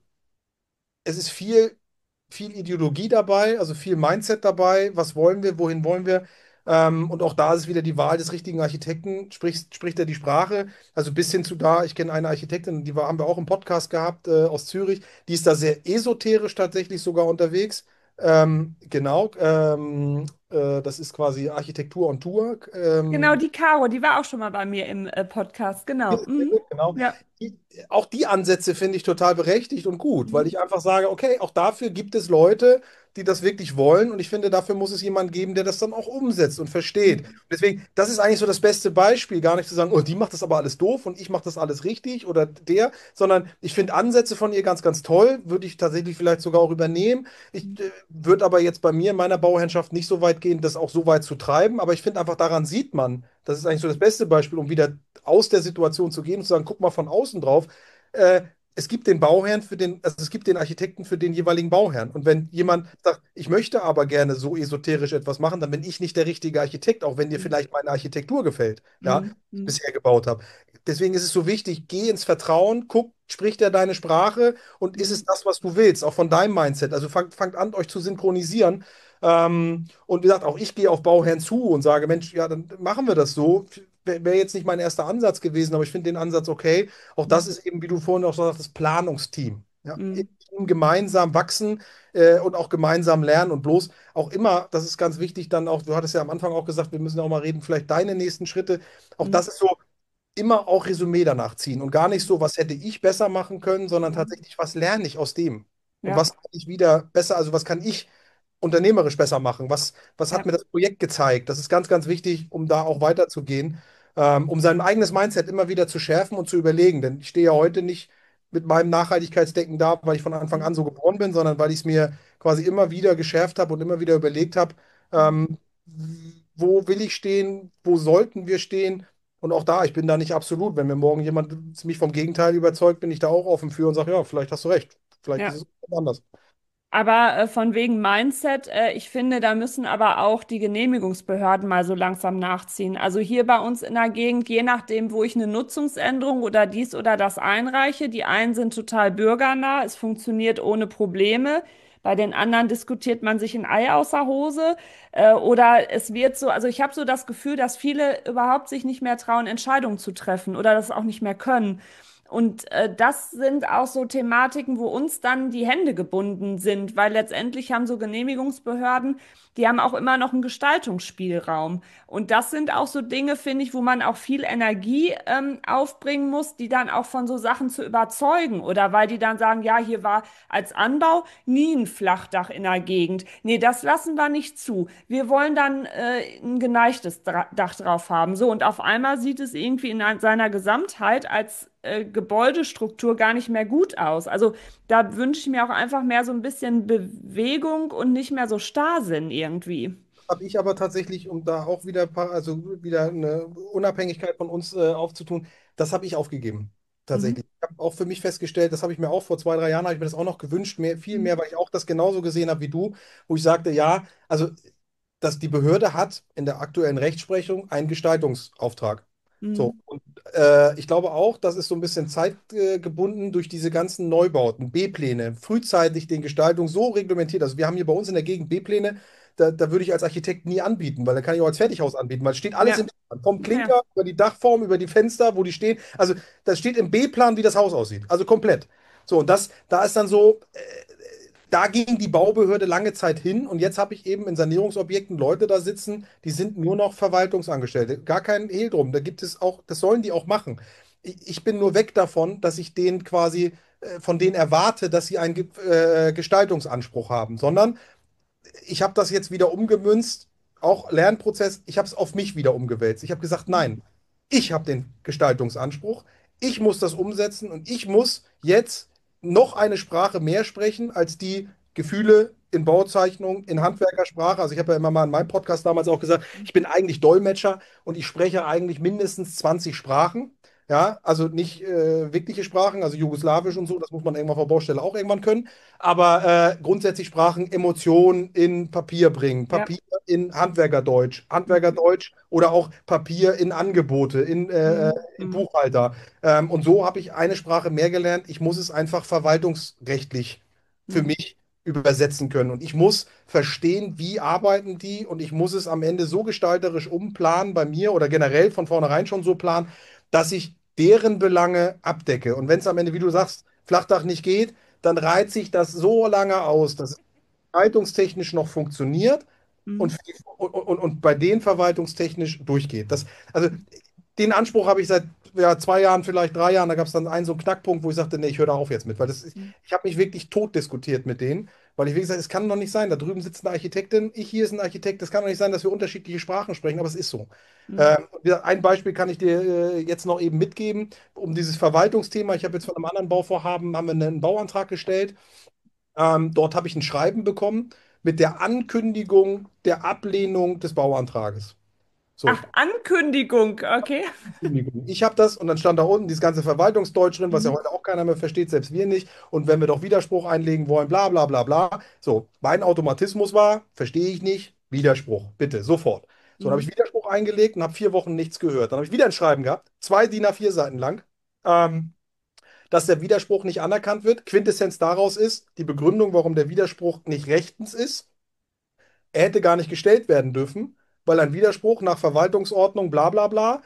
es ist viel, viel Ideologie dabei, also viel Mindset dabei. Was wollen wir, wohin wollen wir? Ähm, und auch da ist wieder die Wahl des richtigen Architekten. Spricht, spricht er die Sprache? Also bis hin zu da, ich kenne eine Architektin, die war, haben wir auch im Podcast gehabt, äh, aus Zürich. Die ist da sehr esoterisch tatsächlich sogar unterwegs. Ähm, genau. Ähm, Äh, das ist quasi Architektur on Tour. Genau, Ähm, die Caro, die war auch schon mal bei mir im äh, Podcast. Ja, Genau. sehr Mhm. gut, genau. Ja. Die, auch die Ansätze finde ich total berechtigt und gut, weil Mhm. ich einfach sage, okay, auch dafür gibt es Leute, die das wirklich wollen und ich finde, dafür muss es jemanden geben, der das dann auch umsetzt und versteht. Mhm. Deswegen, das ist eigentlich so das beste Beispiel, gar nicht zu sagen, oh, die macht das aber alles doof und ich mache das alles richtig oder der, sondern ich finde Ansätze von ihr ganz, ganz toll, würde ich tatsächlich vielleicht sogar auch übernehmen. Ich äh, würde aber jetzt bei mir in meiner Bauherrschaft nicht so weit gehen, das auch so weit zu treiben, aber ich finde einfach, daran sieht man, das ist eigentlich so das beste Beispiel, um wieder aus der Situation zu gehen und zu sagen, guck mal von außen drauf. Äh, es gibt den Bauherrn für den, also es gibt den Architekten für den jeweiligen Bauherrn. Und wenn jemand sagt, ich möchte aber gerne so esoterisch etwas machen, dann bin ich nicht der richtige Architekt, auch wenn dir Mhm. vielleicht meine Architektur gefällt, ja, die Mhm. ich Mhm. bisher gebaut habe. Deswegen ist es so wichtig, geh ins Vertrauen, guck, spricht er deine Sprache und ist es Mhm. das, was du willst, auch von deinem Mindset. Also fangt, fangt an, euch zu synchronisieren. Ähm, und wie gesagt, auch ich gehe auf Bauherren zu und sage, Mensch, ja, dann machen wir das so. Wäre jetzt nicht mein erster Ansatz gewesen, aber ich finde den Ansatz okay. Auch das Mhm. ist eben, wie du vorhin auch sagst, das Planungsteam. Ja, im Mhm. Team gemeinsam wachsen äh, und auch gemeinsam lernen und bloß auch immer, das ist ganz wichtig, dann auch, du hattest ja am Anfang auch gesagt, wir müssen auch mal reden, vielleicht deine nächsten Schritte. Auch Mhm. das ist so, immer auch Resümee danach ziehen und gar nicht so, was hätte ich besser machen können, sondern Mhm. tatsächlich, was lerne ich aus dem? Und Ja, was kann ich wieder besser, also was kann ich unternehmerisch besser machen? Was, was hat ja. mir das Projekt gezeigt? Das ist ganz, ganz wichtig, um da auch weiterzugehen, ähm, um sein eigenes Mindset immer wieder zu schärfen und zu überlegen. Denn ich stehe ja heute nicht mit meinem Nachhaltigkeitsdenken da, weil ich von Anfang Mhm. an so geboren bin, sondern weil ich es mir quasi immer wieder geschärft habe und immer wieder überlegt habe, Mhm. ähm, wo will ich stehen, wo sollten wir stehen? Und auch da, ich bin da nicht absolut. Wenn mir morgen jemand mich vom Gegenteil überzeugt, bin ich da auch offen für und sage, ja, vielleicht hast du recht. Vielleicht ist Ja. es anders. Aber äh, von wegen Mindset, äh, ich finde, da müssen aber auch die Genehmigungsbehörden mal so langsam nachziehen. Also hier bei uns in der Gegend, je nachdem, wo ich eine Nutzungsänderung oder dies oder das einreiche, die einen sind total bürgernah, es funktioniert ohne Probleme. Bei den anderen diskutiert man sich ein Ei aus der Hose. Äh, oder es wird so, also ich habe so das Gefühl, dass viele überhaupt sich nicht mehr trauen, Entscheidungen zu treffen oder das auch nicht mehr können. Und äh, das sind auch so Thematiken, wo uns dann die Hände gebunden sind, weil letztendlich haben so Genehmigungsbehörden, die haben auch immer noch einen Gestaltungsspielraum. Und das sind auch so Dinge, finde ich, wo man auch viel Energie ähm, aufbringen muss, die dann auch von so Sachen zu überzeugen. Oder weil die dann sagen, ja, hier war als Anbau nie ein Flachdach in der Gegend. Nee, das lassen wir nicht zu. Wir wollen dann äh, ein geneigtes Dra Dach drauf haben. So, und auf einmal sieht es irgendwie in seiner Gesamtheit als äh, Gebäudestruktur gar nicht mehr gut aus. Also da wünsche ich mir auch einfach mehr so ein bisschen Bewegung und nicht mehr so Starrsinn irgendwie. Habe ich aber tatsächlich, um da auch wieder, pa- also wieder eine Unabhängigkeit von uns äh, aufzutun, das habe ich aufgegeben. Mhm. Tatsächlich. Ich habe auch für mich festgestellt, das habe ich mir auch vor zwei, drei Jahren, habe ich mir das auch noch gewünscht, mehr, viel Mhm. mehr, weil ich auch das genauso gesehen habe wie du, wo ich sagte, ja, also dass die Behörde hat in der aktuellen Rechtsprechung einen Gestaltungsauftrag. So, Mhm. und äh, ich glaube auch, das ist so ein bisschen zeitgebunden durch diese ganzen Neubauten, B-Pläne, frühzeitig den Gestaltung so reglementiert. Also wir haben hier bei uns in der Gegend B-Pläne, da, da würde ich als Architekt nie anbieten, weil da kann ich auch als Fertighaus anbieten, weil es steht alles im Ja, B-Plan. Vom ja. Klinker über die Dachform, über die Fenster, wo die stehen. Also das steht im B-Plan, wie das Haus aussieht. Also komplett. So, und das, da ist dann so, äh, da ging die Baubehörde lange Zeit hin und jetzt habe ich eben in Sanierungsobjekten Leute da sitzen, die sind nur noch Verwaltungsangestellte. Gar kein Hehl drum. Da gibt es auch, das sollen die auch machen. Ich, ich bin nur weg davon, dass ich denen quasi äh, von denen erwarte, dass sie einen Ge- äh, Gestaltungsanspruch haben, sondern ich habe das jetzt wieder umgemünzt, auch Lernprozess, ich habe es auf mich wieder umgewälzt. Ich habe gesagt, nein, ich habe den Gestaltungsanspruch, ich muss das umsetzen und ich muss jetzt noch eine Sprache mehr sprechen als die Gefühle in Bauzeichnung, in Handwerkersprache. Also ich habe ja immer mal in meinem Podcast damals auch gesagt, ich bin eigentlich Dolmetscher und ich spreche eigentlich mindestens zwanzig Sprachen. Ja, also nicht äh, wirkliche Sprachen, also Jugoslawisch und so, das muss man irgendwann auf der Baustelle auch irgendwann können. Aber äh, grundsätzlich Sprachen Emotionen in Papier bringen, Ja. Papier in Handwerkerdeutsch, Mhm. Handwerkerdeutsch oder auch Papier in Angebote, in, äh, äh, Mhm. in Mhm. Buchhalter. Ähm, und so habe ich eine Sprache mehr gelernt. Ich muss es einfach verwaltungsrechtlich für Mhm. mich übersetzen können. Und ich muss verstehen, wie arbeiten die und ich muss es am Ende so gestalterisch umplanen bei mir oder generell von vornherein schon so planen, dass ich deren Belange abdecke. Und wenn es am Ende, wie du sagst, Flachdach nicht geht, dann reizt sich das so lange aus, dass es leitungstechnisch noch funktioniert, Mhm. und, für die- und, und, und bei denen verwaltungstechnisch durchgeht. Das, also den Anspruch habe ich seit ja, zwei Jahren, vielleicht drei Jahren. Da gab es dann einen so einen Knackpunkt, wo ich sagte, nee, ich höre da auf jetzt mit, weil das ist, Mhm. ich habe mich wirklich tot diskutiert mit denen, weil ich wie gesagt, es kann doch nicht sein. Da drüben sitzt eine Architektin, ich hier ist ein Architekt. Es kann doch nicht sein, dass wir unterschiedliche Sprachen sprechen, aber es ist so. Mhm. Ähm, wie gesagt, ein Beispiel kann ich dir äh, jetzt noch eben mitgeben, um dieses Verwaltungsthema. Ich habe jetzt von einem anderen Bauvorhaben haben wir einen Bauantrag gestellt. Ähm, dort habe ich ein Schreiben bekommen mit der Ankündigung der Ablehnung des Bauantrages. So. Ach, Ankündigung, okay. Kündigung. Ich habe das und dann stand da unten dieses ganze Verwaltungsdeutsch drin, was ja Mhm. heute auch keiner mehr versteht, selbst wir nicht. Und wenn wir doch Widerspruch einlegen wollen, bla bla bla bla. So, mein Automatismus war, verstehe ich nicht, Widerspruch, bitte, sofort. So, dann habe Mhm. ich Widerspruch eingelegt und habe vier Wochen nichts gehört. Dann habe ich wieder ein Schreiben gehabt, zwei D I N A vier Seiten lang, ähm, dass der Widerspruch nicht anerkannt wird. Quintessenz daraus ist, die Begründung, warum der Widerspruch nicht rechtens ist, er hätte gar nicht gestellt werden dürfen, weil ein Widerspruch nach Verwaltungsordnung bla bla bla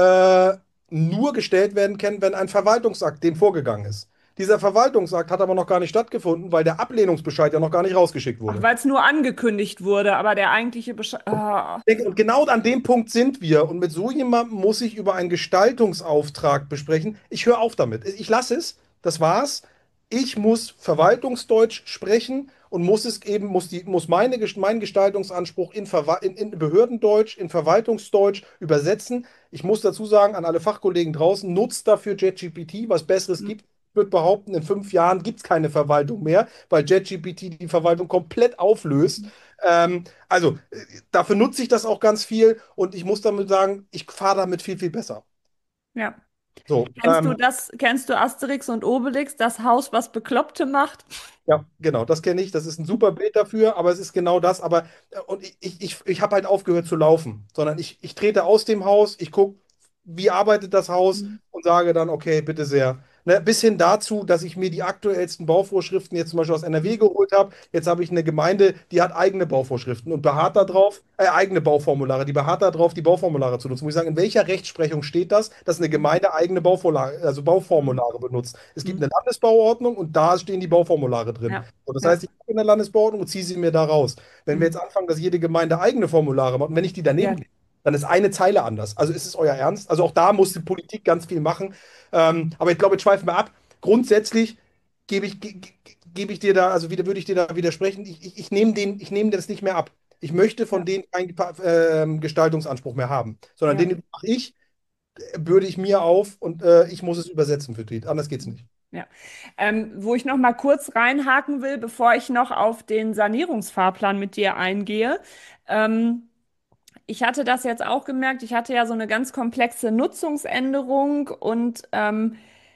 äh, nur gestellt werden kann, wenn ein Verwaltungsakt dem vorgegangen ist. Dieser Verwaltungsakt hat aber noch gar nicht stattgefunden, weil der Ablehnungsbescheid ja noch gar nicht rausgeschickt Ach, wurde. weil es nur angekündigt wurde, aber der eigentliche Bescheid. Ah. Und genau an dem Punkt sind wir. Und mit so jemandem muss ich über einen Gestaltungsauftrag besprechen. Ich höre auf damit. Ich lasse es. Das war's. Ich muss Verwaltungsdeutsch sprechen und muss es eben, muss die, muss meine, meinen Gestaltungsanspruch in, Verwa- in, in Behördendeutsch, in Verwaltungsdeutsch übersetzen. Ich muss dazu sagen, an alle Fachkollegen draußen, nutzt dafür JetGPT, was Besseres Mhm. gibt. Ich würde behaupten, in fünf Jahren gibt es keine Verwaltung mehr, weil JetGPT die Verwaltung komplett auflöst. Ähm, also dafür nutze ich das auch ganz viel und ich muss damit sagen, ich fahre damit viel, viel besser. Ja. So, Kennst du ähm, das, kennst du Asterix und Obelix, das Haus, was Bekloppte macht? ja, genau, das kenne ich. Das ist ein super Bild dafür, aber es ist genau das. Aber äh, und ich, ich, ich, ich habe halt aufgehört zu laufen, sondern ich, ich trete aus dem Haus, ich gucke, wie arbeitet das Haus Mhm. und sage dann, okay, bitte sehr. Ne, bis hin dazu, dass ich mir die aktuellsten Bauvorschriften jetzt zum Beispiel aus N R W geholt habe. Jetzt habe ich eine Gemeinde, die hat eigene Bauvorschriften und beharrt darauf, äh, eigene Bauformulare, die beharrt darauf, die Bauformulare zu nutzen. Muss ich sagen, in welcher Rechtsprechung steht das, dass eine Gemeinde eigene Bauvorlage, also Mhm. Bauformulare benutzt? Es gibt Mhm. eine Landesbauordnung und da stehen die Bauformulare drin. Ja, So, das ja. heißt, ich gucke in der Landesverordnung und ziehe sie mir da raus. Wenn wir Mhm. jetzt anfangen, dass jede Gemeinde eigene Formulare macht und wenn ich die daneben Ja, lege, dann ist eine Zeile anders. Also ist es euer Ernst? Also auch da muss die Politik ganz viel machen. Ähm, aber ich glaube, jetzt schweifen wir ab. Grundsätzlich gebe ich, ge, ge, gebe ich dir da, also wieder, würde ich dir da widersprechen. Ich, ich, ich nehme den, ich nehme das nicht mehr ab. Ich möchte von ja, denen keinen ähm, Gestaltungsanspruch mehr haben, sondern ja. den mache ich, bürde ich mir auf und äh, ich muss es übersetzen für die. Anders geht's nicht. Ja. Ähm, wo ich noch mal kurz reinhaken will, bevor ich noch auf den Sanierungsfahrplan mit dir eingehe. Ähm, Ich hatte das jetzt auch gemerkt. Ich hatte ja so eine ganz komplexe Nutzungsänderung und ähm,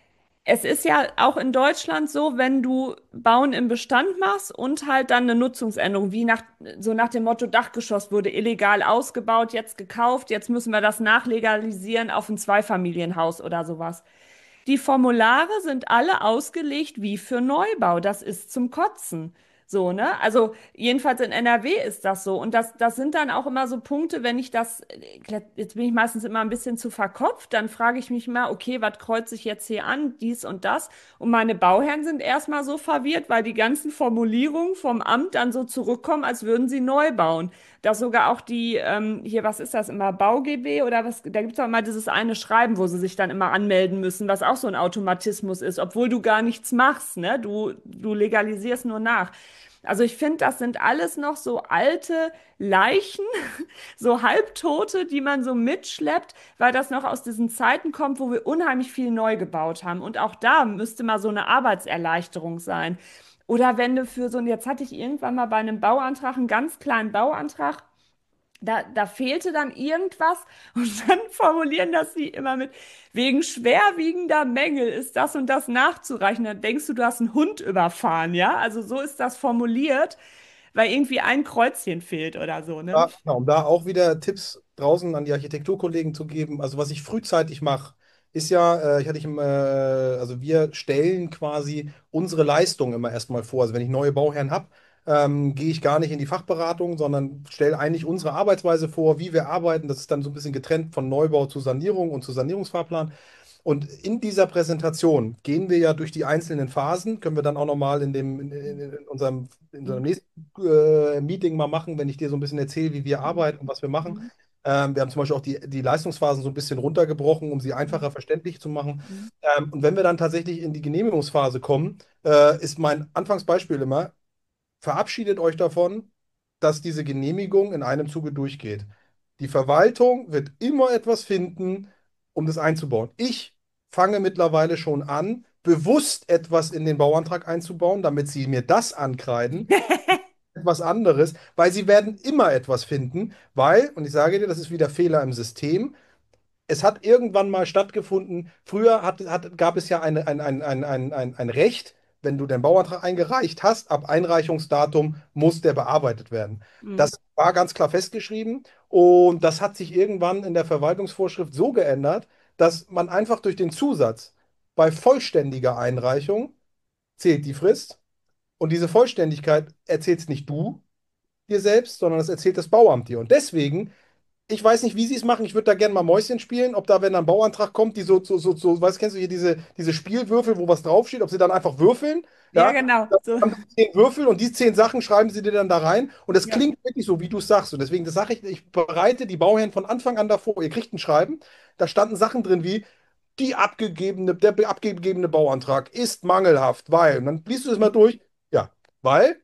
es ist ja auch in Deutschland so, wenn du Bauen im Bestand machst und halt dann eine Nutzungsänderung, wie nach, so nach dem Motto Dachgeschoss wurde illegal ausgebaut, jetzt gekauft, jetzt müssen wir das nachlegalisieren auf ein Zweifamilienhaus oder sowas. Die Formulare sind alle ausgelegt wie für Neubau. Das ist zum Kotzen. So, ne? Also jedenfalls in N R W ist das so. Und das, das sind dann auch immer so Punkte, wenn ich das, jetzt bin ich meistens immer ein bisschen zu verkopft, dann frage ich mich mal, okay, was kreuze ich jetzt hier an, dies und das. Und meine Bauherren sind erstmal so verwirrt, weil die ganzen Formulierungen vom Amt dann so zurückkommen, als würden sie neu bauen. Dass sogar auch die, ähm, hier, was ist das immer, BauG B oder was, da gibt es auch immer dieses eine Schreiben, wo sie sich dann immer anmelden müssen, was auch so ein Automatismus ist, obwohl du gar nichts machst, ne? Du, du legalisierst nur nach. Also ich finde, das sind alles noch so alte Leichen, so Halbtote, die man so mitschleppt, weil das noch aus diesen Zeiten kommt, wo wir unheimlich viel neu gebaut haben. Und auch da müsste mal so eine Arbeitserleichterung sein. Oder wenn du für so, und jetzt hatte ich irgendwann mal bei einem Bauantrag, einen ganz kleinen Bauantrag, da, da fehlte dann irgendwas und dann formulieren das sie immer mit, wegen schwerwiegender Mängel ist das und das nachzureichen. Dann denkst du, du hast einen Hund überfahren, ja? Also so ist das formuliert, weil irgendwie ein Kreuzchen fehlt oder so, ne? Da, genau, um da auch wieder Tipps draußen an die Architekturkollegen zu geben. Also was ich frühzeitig mache, ist ja, äh, ich hatte ich im, äh, also wir stellen quasi unsere Leistung immer erstmal vor. Also wenn ich neue Bauherren habe, ähm, gehe ich gar nicht in die Fachberatung, sondern stelle eigentlich unsere Arbeitsweise vor, wie wir arbeiten. Das ist dann so ein bisschen getrennt von Neubau zu Sanierung und zu Sanierungsfahrplan. Und in dieser Präsentation gehen wir ja durch die einzelnen Phasen, können wir dann auch nochmal in dem, in, in, in unserem, in unserem Mhm. nächsten äh, Meeting mal machen, wenn ich dir so ein bisschen erzähle, wie wir Mhm. arbeiten und was wir machen. Mhm. Ähm, wir haben zum Beispiel auch die, die Leistungsphasen so ein bisschen runtergebrochen, um sie Mhm. einfacher verständlich zu machen. Mhm. Ähm, und wenn wir dann tatsächlich in die Genehmigungsphase kommen, äh, ist mein Anfangsbeispiel immer, verabschiedet euch davon, dass diese Genehmigung in einem Zuge durchgeht. Die Verwaltung wird immer etwas finden, um das einzubauen. Ich fange mittlerweile schon an, bewusst etwas in den Bauantrag einzubauen, damit sie mir das ankreiden, etwas anderes, weil sie werden immer etwas finden, weil, und ich sage dir, das ist wieder Fehler im System, es hat irgendwann mal stattgefunden. Früher hat, hat, gab es ja eine, ein, ein, ein, ein, ein, ein Recht, wenn du den Bauantrag eingereicht hast, ab Einreichungsdatum muss der bearbeitet werden. Mhm. Das war ganz klar festgeschrieben und das hat sich irgendwann in der Verwaltungsvorschrift so geändert, dass man einfach durch den Zusatz bei vollständiger Einreichung zählt die Frist und diese Vollständigkeit erzählst nicht du dir selbst, sondern das erzählt das Bauamt dir. Und deswegen ich weiß nicht, wie sie es machen. Ich würde da gerne mal Mäuschen spielen, ob da, wenn ein Bauantrag kommt, die so, so, so, so, weißt, kennst du hier diese, diese Spielwürfel, wo was draufsteht, ob sie dann einfach würfeln, Ja, ja, genau. dann So. haben sie zehn Würfel und die zehn Sachen schreiben sie dir dann da rein und das Ja. klingt wirklich so, wie du es sagst und deswegen, das sage ich, ich bereite die Bauherren von Anfang an davor, ihr kriegt ein Schreiben, da standen Sachen drin wie, die abgegebene, der abgegebene Bauantrag ist mangelhaft, weil, und dann liest du das mal durch, ja, weil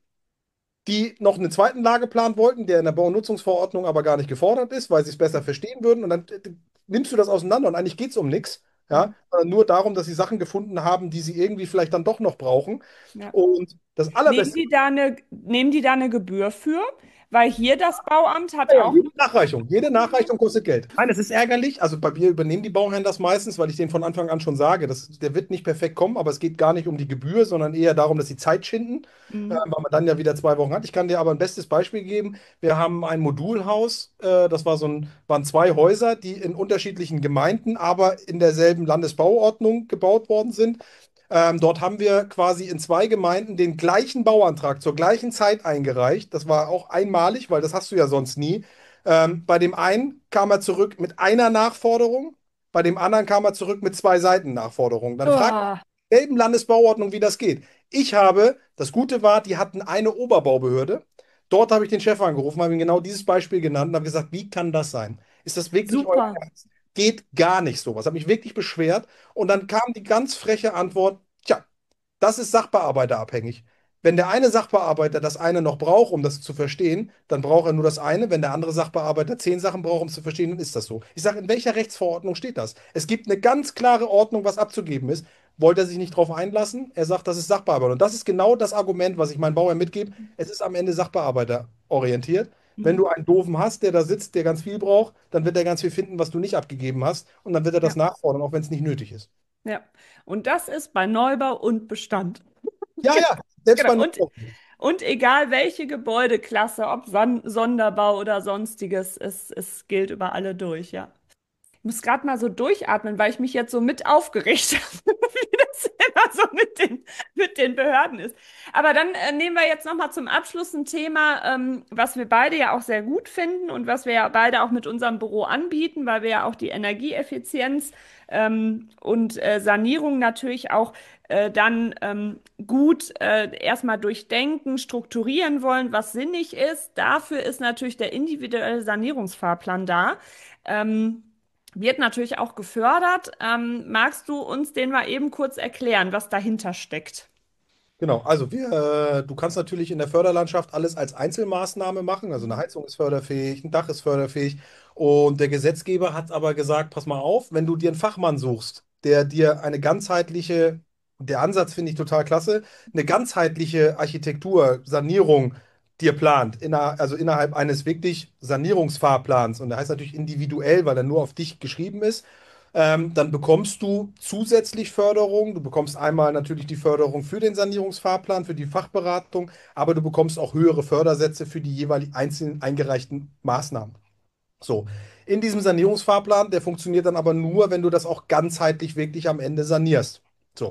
die noch einen zweiten Lageplan wollten, der in der Baunutzungsverordnung aber gar nicht gefordert ist, weil sie es besser verstehen würden. Und dann äh, nimmst du das auseinander und eigentlich geht es um nichts. Ja, Mhm. sondern nur darum, dass sie Sachen gefunden haben, die sie irgendwie vielleicht dann doch noch brauchen. Ja. Und das Nehmen Allerbeste die da eine, nehmen die da eine Gebühr für? Weil hier das Bauamt hat ja, ja, auch jede eine Nachreichung, jede Gebühr. Nachreichung kostet Geld. Nein, es ist ärgerlich. Also bei mir übernehmen die Bauherren das meistens, weil ich denen von Anfang an schon sage, das, der wird nicht perfekt kommen, aber es geht gar nicht um die Gebühr, sondern eher darum, dass sie Zeit schinden, äh, Mhm. weil man dann ja wieder zwei Wochen hat. Ich kann dir aber ein bestes Beispiel geben. Wir haben ein Modulhaus, äh, das war so ein, waren zwei Häuser, die in unterschiedlichen Gemeinden, aber in derselben Landesbauordnung gebaut worden sind. Ähm, dort haben wir quasi in zwei Gemeinden den gleichen Bauantrag zur gleichen Zeit eingereicht. Das war auch einmalig, weil das hast du ja sonst nie. Ähm, bei dem einen kam er zurück mit einer Nachforderung, bei dem anderen kam er zurück mit zwei Seiten Nachforderungen. Dann fragt Oh, selben Landesbauordnung, wie das geht. Ich habe, das Gute war, die hatten eine Oberbaubehörde. Dort habe ich den Chef angerufen, habe ihm genau dieses Beispiel genannt und habe gesagt, wie kann das sein? Ist das wirklich euer super. Ernst? Geht gar nicht sowas. Habe mich wirklich beschwert und dann kam die ganz freche Antwort, tja, das ist sachbearbeiterabhängig. Wenn der eine Sachbearbeiter das eine noch braucht, um das zu verstehen, dann braucht er nur das eine. Wenn der andere Sachbearbeiter zehn Sachen braucht, um es zu verstehen, dann ist das so. Ich sage, in welcher Rechtsverordnung steht das? Es gibt eine ganz klare Ordnung, was abzugeben ist. Wollte er sich nicht darauf einlassen? Er sagt, das ist Sachbearbeitung. Und das ist genau das Argument, was ich meinen Bauern mitgebe. Es ist am Ende sachbearbeiterorientiert. Wenn Mhm. du einen Doofen hast, der da sitzt, der ganz viel braucht, dann wird er ganz viel finden, was du nicht abgegeben hast. Und dann wird er das Ja, nachfordern, auch wenn es nicht nötig ist. ja. Und das ist bei Neubau und Bestand. Ja, ja, selbst Genau. bei Und, Neubau. und egal welche Gebäudeklasse, ob Son Sonderbau oder sonstiges, es, es gilt über alle durch, ja. Ich muss gerade mal so durchatmen, weil ich mich jetzt so mit aufgeregt habe, wie das immer so mit den, mit den Behörden ist. Aber dann äh, nehmen wir jetzt nochmal zum Abschluss ein Thema, ähm, was wir beide ja auch sehr gut finden und was wir ja beide auch mit unserem Büro anbieten, weil wir ja auch die Energieeffizienz ähm, und äh, Sanierung natürlich auch äh, dann ähm, gut äh, erstmal durchdenken, strukturieren wollen, was sinnig ist. Dafür ist natürlich der individuelle Sanierungsfahrplan da. Ähm, Wird natürlich auch gefördert. Ähm, magst du uns den mal eben kurz erklären, was dahinter steckt? Genau, also wir, äh, du kannst natürlich in der Förderlandschaft alles als Einzelmaßnahme machen. Also eine Mhm. Heizung ist förderfähig, ein Dach ist förderfähig. Und der Gesetzgeber hat aber gesagt, pass mal auf, wenn du dir einen Fachmann suchst, der dir eine ganzheitliche, der Ansatz finde ich total klasse, eine ganzheitliche Architektur, Sanierung dir plant, inner, also innerhalb eines wirklich Sanierungsfahrplans. Und der heißt natürlich individuell, weil er nur auf dich geschrieben ist. Ähm, dann bekommst du zusätzlich Förderung. Du bekommst einmal natürlich die Förderung für den Sanierungsfahrplan, für die Fachberatung, aber du bekommst auch höhere Fördersätze für die jeweilig einzelnen eingereichten Maßnahmen. So, in diesem Sanierungsfahrplan, der funktioniert dann aber nur, wenn du das auch ganzheitlich wirklich am Ende sanierst. So,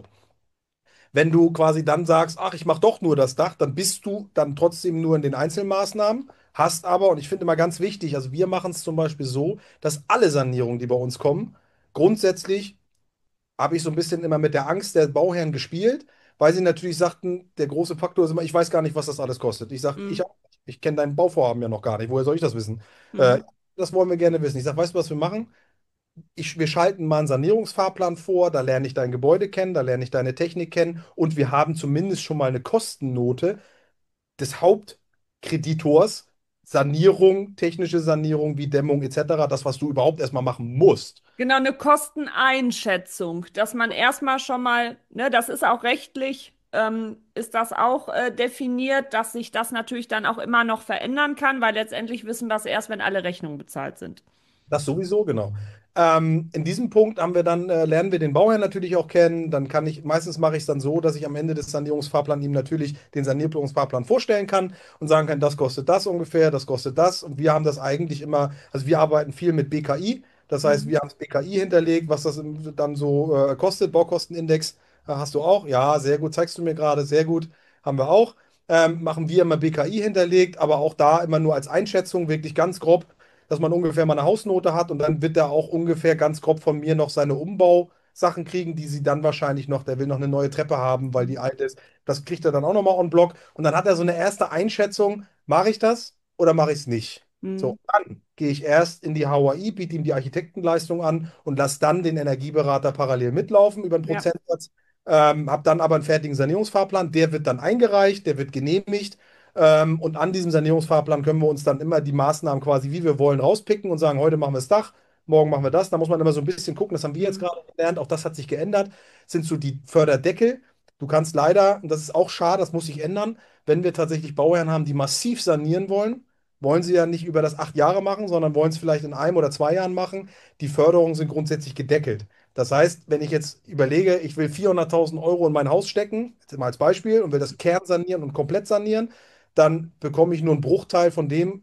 wenn du quasi dann sagst, ach, ich mache doch nur das Dach, dann bist du dann trotzdem nur in den Einzelmaßnahmen, hast aber, und ich finde immer ganz wichtig, also wir machen es zum Beispiel so, dass alle Sanierungen, die bei uns kommen, grundsätzlich habe ich so ein bisschen immer mit der Angst der Bauherren gespielt, weil sie natürlich sagten, der große Faktor ist immer, ich weiß gar nicht, was das alles kostet. Ich sage, ich Mhm. auch nicht. Ich kenne dein Bauvorhaben ja noch gar nicht. Woher soll ich das wissen? Äh, Mhm. das wollen wir gerne wissen. Ich sage, weißt du, was wir machen? Ich, wir schalten mal einen Sanierungsfahrplan vor, da lerne ich dein Gebäude kennen, da lerne ich deine Technik kennen und wir haben zumindest schon mal eine Kostennote des Hauptkreditors, Sanierung, technische Sanierung wie Dämmung et cetera, das, was du überhaupt erstmal machen musst. Genau, eine Kosteneinschätzung, dass man erstmal schon mal, ne, das ist auch rechtlich, ähm, ist das auch äh, definiert, dass sich das natürlich dann auch immer noch verändern kann, weil letztendlich wissen wir es erst, wenn alle Rechnungen bezahlt sind. Das sowieso, genau. Ähm, in diesem Punkt haben wir dann, äh, lernen wir den Bauherrn natürlich auch kennen. Dann kann ich, meistens mache ich es dann so, dass ich am Ende des Sanierungsfahrplans ihm natürlich den Sanierungsfahrplan vorstellen kann und sagen kann, das kostet das ungefähr, das kostet das. Und wir haben das eigentlich immer, also wir arbeiten viel mit B K I. Das heißt, Mhm. wir haben das B K I hinterlegt, was das im- dann so äh, kostet. Baukostenindex äh, hast du auch? Ja, sehr gut, zeigst du mir gerade, sehr gut, haben wir auch. Ähm, machen wir immer B K I hinterlegt, aber auch da immer nur als Einschätzung, wirklich ganz grob, dass man ungefähr mal eine Hausnote hat und dann wird er auch ungefähr ganz grob von mir noch seine Umbausachen kriegen, die sie dann wahrscheinlich noch, der will noch eine neue Treppe haben, weil die alt ist. Das kriegt er dann auch nochmal on Block und dann hat er so eine erste Einschätzung, mache ich das oder mache ich es nicht? Mhm. So, dann gehe ich erst in die H U A I, biete ihm die Architektenleistung an und lasse dann den Energieberater parallel mitlaufen über einen Ja. Prozentsatz. Ähm, habe dann aber einen fertigen Sanierungsfahrplan, der wird dann eingereicht, der wird genehmigt ähm, und an diesem Sanierungsfahrplan können wir uns dann immer die Maßnahmen quasi, wie wir wollen, rauspicken und sagen, heute machen wir das Dach, morgen machen wir das. Da muss man immer so ein bisschen gucken, das haben wir jetzt Mhm. gerade gelernt, auch das hat sich geändert, sind so die Förderdeckel. Du kannst leider, und das ist auch schade, das muss sich ändern, wenn wir tatsächlich Bauherren haben, die massiv sanieren wollen, wollen sie ja nicht über das acht Jahre machen, sondern wollen es vielleicht in einem oder zwei Jahren machen. Die Förderungen sind grundsätzlich gedeckelt. Das heißt, wenn ich jetzt überlege, ich will vierhunderttausend Euro in mein Haus stecken, jetzt mal als Beispiel, und will das Kern sanieren und komplett sanieren, dann bekomme ich nur einen Bruchteil von dem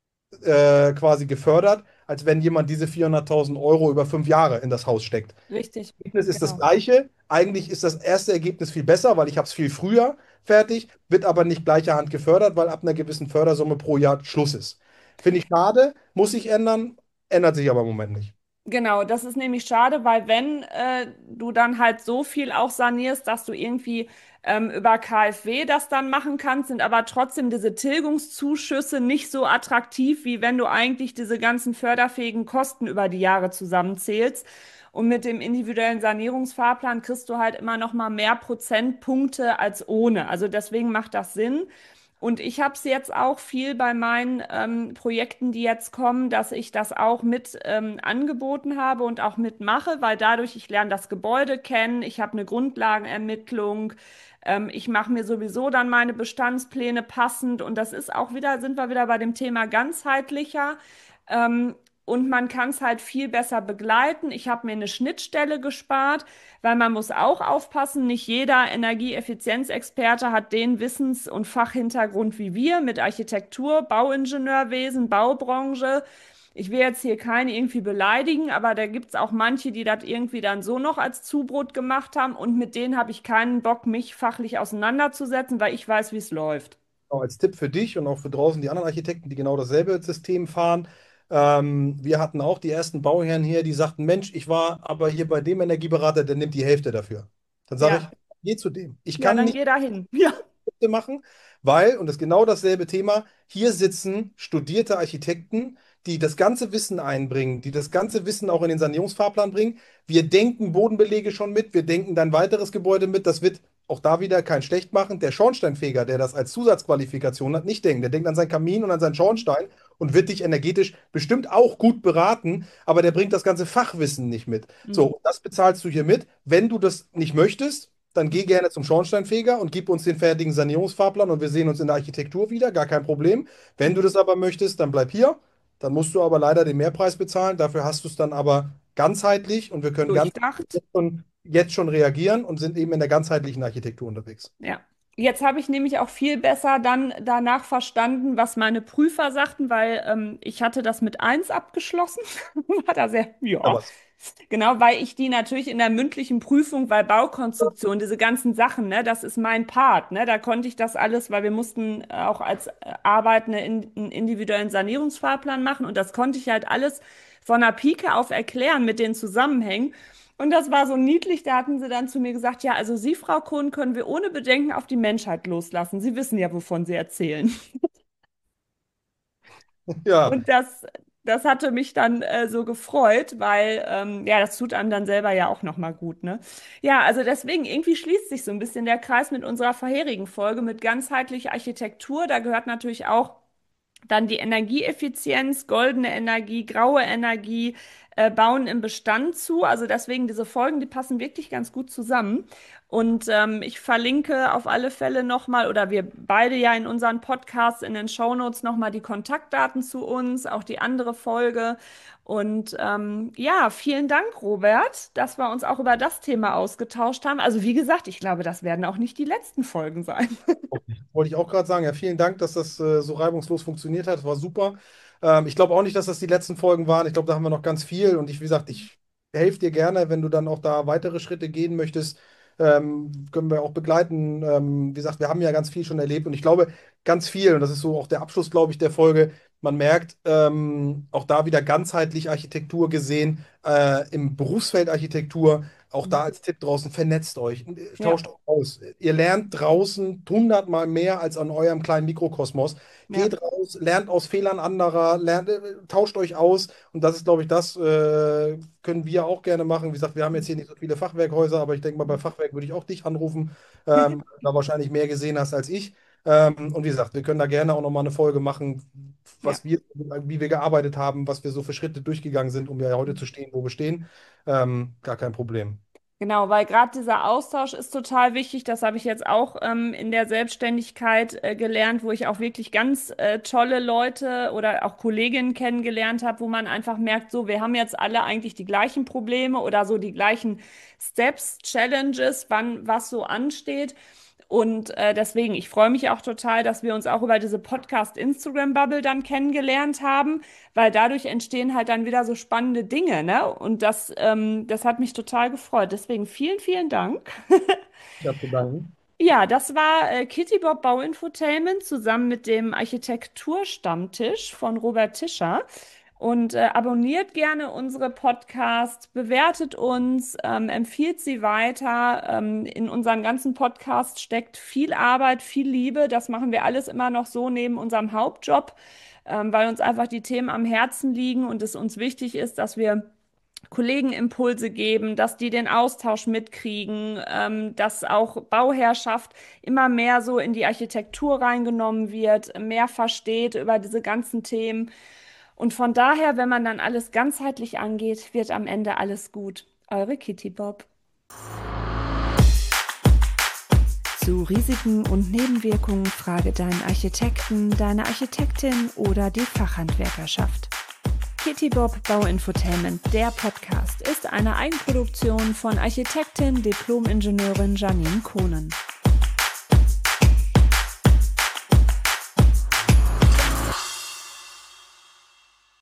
äh, quasi gefördert, als wenn jemand diese vierhunderttausend Euro über fünf Jahre in das Haus steckt. Richtig, Das Ergebnis ist das genau. gleiche. Eigentlich ist das erste Ergebnis viel besser, weil ich habe es viel früher fertig, wird aber nicht gleicher Hand gefördert, weil ab einer gewissen Fördersumme pro Jahr Schluss ist. Finde ich schade, muss sich ändern, ändert sich aber im Moment nicht. Genau, das ist nämlich schade, weil wenn äh, du dann halt so viel auch sanierst, dass du irgendwie ähm, über K f W das dann machen kannst, sind aber trotzdem diese Tilgungszuschüsse nicht so attraktiv, wie wenn du eigentlich diese ganzen förderfähigen Kosten über die Jahre zusammenzählst. Und mit dem individuellen Sanierungsfahrplan kriegst du halt immer noch mal mehr Prozentpunkte als ohne. Also deswegen macht das Sinn. Und ich habe es jetzt auch viel bei meinen ähm, Projekten, die jetzt kommen, dass ich das auch mit ähm, angeboten habe und auch mitmache, weil dadurch ich lerne das Gebäude kennen, ich habe eine Grundlagenermittlung, ähm, ich mache mir sowieso dann meine Bestandspläne passend und das ist auch wieder, sind wir wieder bei dem Thema ganzheitlicher. Ähm, und man kann es halt viel besser begleiten. Ich habe mir eine Schnittstelle gespart, weil man muss auch aufpassen, nicht jeder Energieeffizienzexperte hat den Wissens- und Fachhintergrund wie wir mit Architektur, Bauingenieurwesen, Baubranche. Ich will jetzt hier keinen irgendwie beleidigen, aber da gibt es auch manche, die das irgendwie dann so noch als Zubrot gemacht haben und mit denen habe ich keinen Bock, mich fachlich auseinanderzusetzen, weil ich weiß, wie es läuft. Auch als Tipp für dich und auch für draußen die anderen Architekten, die genau dasselbe System fahren. Ähm, wir hatten auch die ersten Bauherren hier, die sagten, Mensch, ich war aber hier bei dem Energieberater, der nimmt die Hälfte dafür. Dann sage ich, Ja, geh zu dem. Ich ja, kann dann nicht geh da hin. Ja. Punkte machen, weil, und das ist genau dasselbe Thema, hier sitzen studierte Architekten, die das ganze Wissen einbringen, die das ganze Wissen auch in den Sanierungsfahrplan bringen. Wir denken Bodenbelege schon mit, wir denken dann weiteres Gebäude mit, das wird auch da wieder kein schlecht machen. Der Schornsteinfeger, der das als Zusatzqualifikation hat, nicht denken. Der denkt an seinen Kamin und an seinen Schornstein und wird dich energetisch bestimmt auch gut beraten, aber der bringt das ganze Fachwissen nicht mit. Mhm. So, das bezahlst du hier mit. Wenn du das nicht möchtest, dann geh gerne zum Schornsteinfeger und gib uns den fertigen Sanierungsfahrplan und wir sehen uns in der Architektur wieder, gar kein Problem. Wenn du das aber möchtest, dann bleib hier. Dann musst du aber leider den Mehrpreis bezahlen. Dafür hast du es dann aber ganzheitlich und wir können ganz Durchdacht. jetzt schon, jetzt schon reagieren und sind eben in der ganzheitlichen Architektur unterwegs. Ja. Jetzt habe ich nämlich auch viel besser dann danach verstanden, was meine Prüfer sagten, weil ähm, ich hatte das mit eins abgeschlossen. War da sehr, ja. Aber Genau, weil ich die natürlich in der mündlichen Prüfung, weil Baukonstruktion, diese ganzen Sachen, ne, das ist mein Part, ne, da konnte ich das alles, weil wir mussten äh, auch als äh, Arbeit eine, in- einen individuellen Sanierungsfahrplan machen und das konnte ich halt alles von der Pike auf erklären mit den Zusammenhängen. Und das war so niedlich, da hatten sie dann zu mir gesagt, ja, also Sie, Frau Kohn, können wir ohne Bedenken auf die Menschheit loslassen. Sie wissen ja, wovon Sie erzählen. Ja, Und das, das hatte mich dann äh, so gefreut, weil ähm, ja, das tut einem dann selber ja auch nochmal gut, ne? Ja, also deswegen, irgendwie schließt sich so ein bisschen der Kreis mit unserer vorherigen Folge mit ganzheitlicher Architektur. Da gehört natürlich auch dann die Energieeffizienz, goldene Energie, graue Energie, äh, Bauen im Bestand zu. Also deswegen diese Folgen, die passen wirklich ganz gut zusammen. Und ähm, ich verlinke auf alle Fälle nochmal, oder wir beide ja in unseren Podcasts, in den Shownotes nochmal die Kontaktdaten zu uns, auch die andere Folge. Und ähm, ja, vielen Dank, Robert, dass wir uns auch über das Thema ausgetauscht haben. Also wie gesagt, ich glaube, das werden auch nicht die letzten Folgen sein. wollte ich auch gerade sagen. Ja, vielen Dank, dass das äh, so reibungslos funktioniert hat. Das war super. Ähm, ich glaube auch nicht, dass das die letzten Folgen waren. Ich glaube, da haben wir noch ganz viel. Und ich, wie gesagt, ich helfe dir gerne, wenn du dann auch da weitere Schritte gehen möchtest. Ähm, können wir auch begleiten. Ähm, wie gesagt, wir haben ja ganz viel schon erlebt. Und ich glaube, ganz viel, und das ist so auch der Abschluss, glaube ich, der Folge, man merkt, ähm, auch da wieder ganzheitlich Architektur gesehen, äh, im Berufsfeld Architektur. Auch da als Tipp draußen, vernetzt euch, Ja, tauscht euch aus. Ihr lernt draußen hundertmal mehr als an eurem kleinen Mikrokosmos. ja, Geht raus, lernt aus Fehlern anderer, lernt, äh, tauscht euch aus. Und das ist, glaube ich, das äh, können wir auch gerne machen. Wie gesagt, wir haben jetzt hier nicht so viele Fachwerkhäuser, aber ich denke mal, bei Fachwerk würde ich auch dich anrufen, ähm, da wahrscheinlich mehr gesehen hast als ich. Ähm, und wie gesagt, wir können da gerne auch nochmal eine Folge machen, ja. was wir, wie wir gearbeitet haben, was wir so für Schritte durchgegangen sind, um ja heute zu stehen, wo wir stehen. Ähm, gar kein Problem. Genau, weil gerade dieser Austausch ist total wichtig. Das habe ich jetzt auch ähm, in der Selbstständigkeit äh, gelernt, wo ich auch wirklich ganz äh, tolle Leute oder auch Kolleginnen kennengelernt habe, wo man einfach merkt, so, wir haben jetzt alle eigentlich die gleichen Probleme oder so die gleichen Steps, Challenges, wann was so ansteht. Und äh, deswegen, ich freue mich auch total, dass wir uns auch über diese Podcast-Instagram-Bubble dann kennengelernt haben, weil dadurch entstehen halt dann wieder so spannende Dinge, ne? Und das, ähm, das hat mich total gefreut. Deswegen vielen, vielen Dank. Ich habe zu danken. Ja, das war äh, Kitty Bob Bauinfotainment zusammen mit dem Architekturstammtisch von Robert Tischer. Und äh, abonniert gerne unsere Podcasts, bewertet uns, ähm, empfiehlt sie weiter. Ähm, in unseren ganzen Podcasts steckt viel Arbeit, viel Liebe. Das machen wir alles immer noch so neben unserem Hauptjob, ähm, weil uns einfach die Themen am Herzen liegen und es uns wichtig ist, dass wir Kollegen Impulse geben, dass die den Austausch mitkriegen, ähm, dass auch Bauherrschaft immer mehr so in die Architektur reingenommen wird, mehr versteht über diese ganzen Themen. Und von daher, wenn man dann alles ganzheitlich angeht, wird am Ende alles gut. Eure Kitty Bob. Zu Risiken und Nebenwirkungen frage deinen Architekten, deine Architektin oder die Fachhandwerkerschaft. Kitty Bob Bauinfotainment, der Podcast, ist eine Eigenproduktion von Architektin, Diplom-Ingenieurin Janine Kohnen.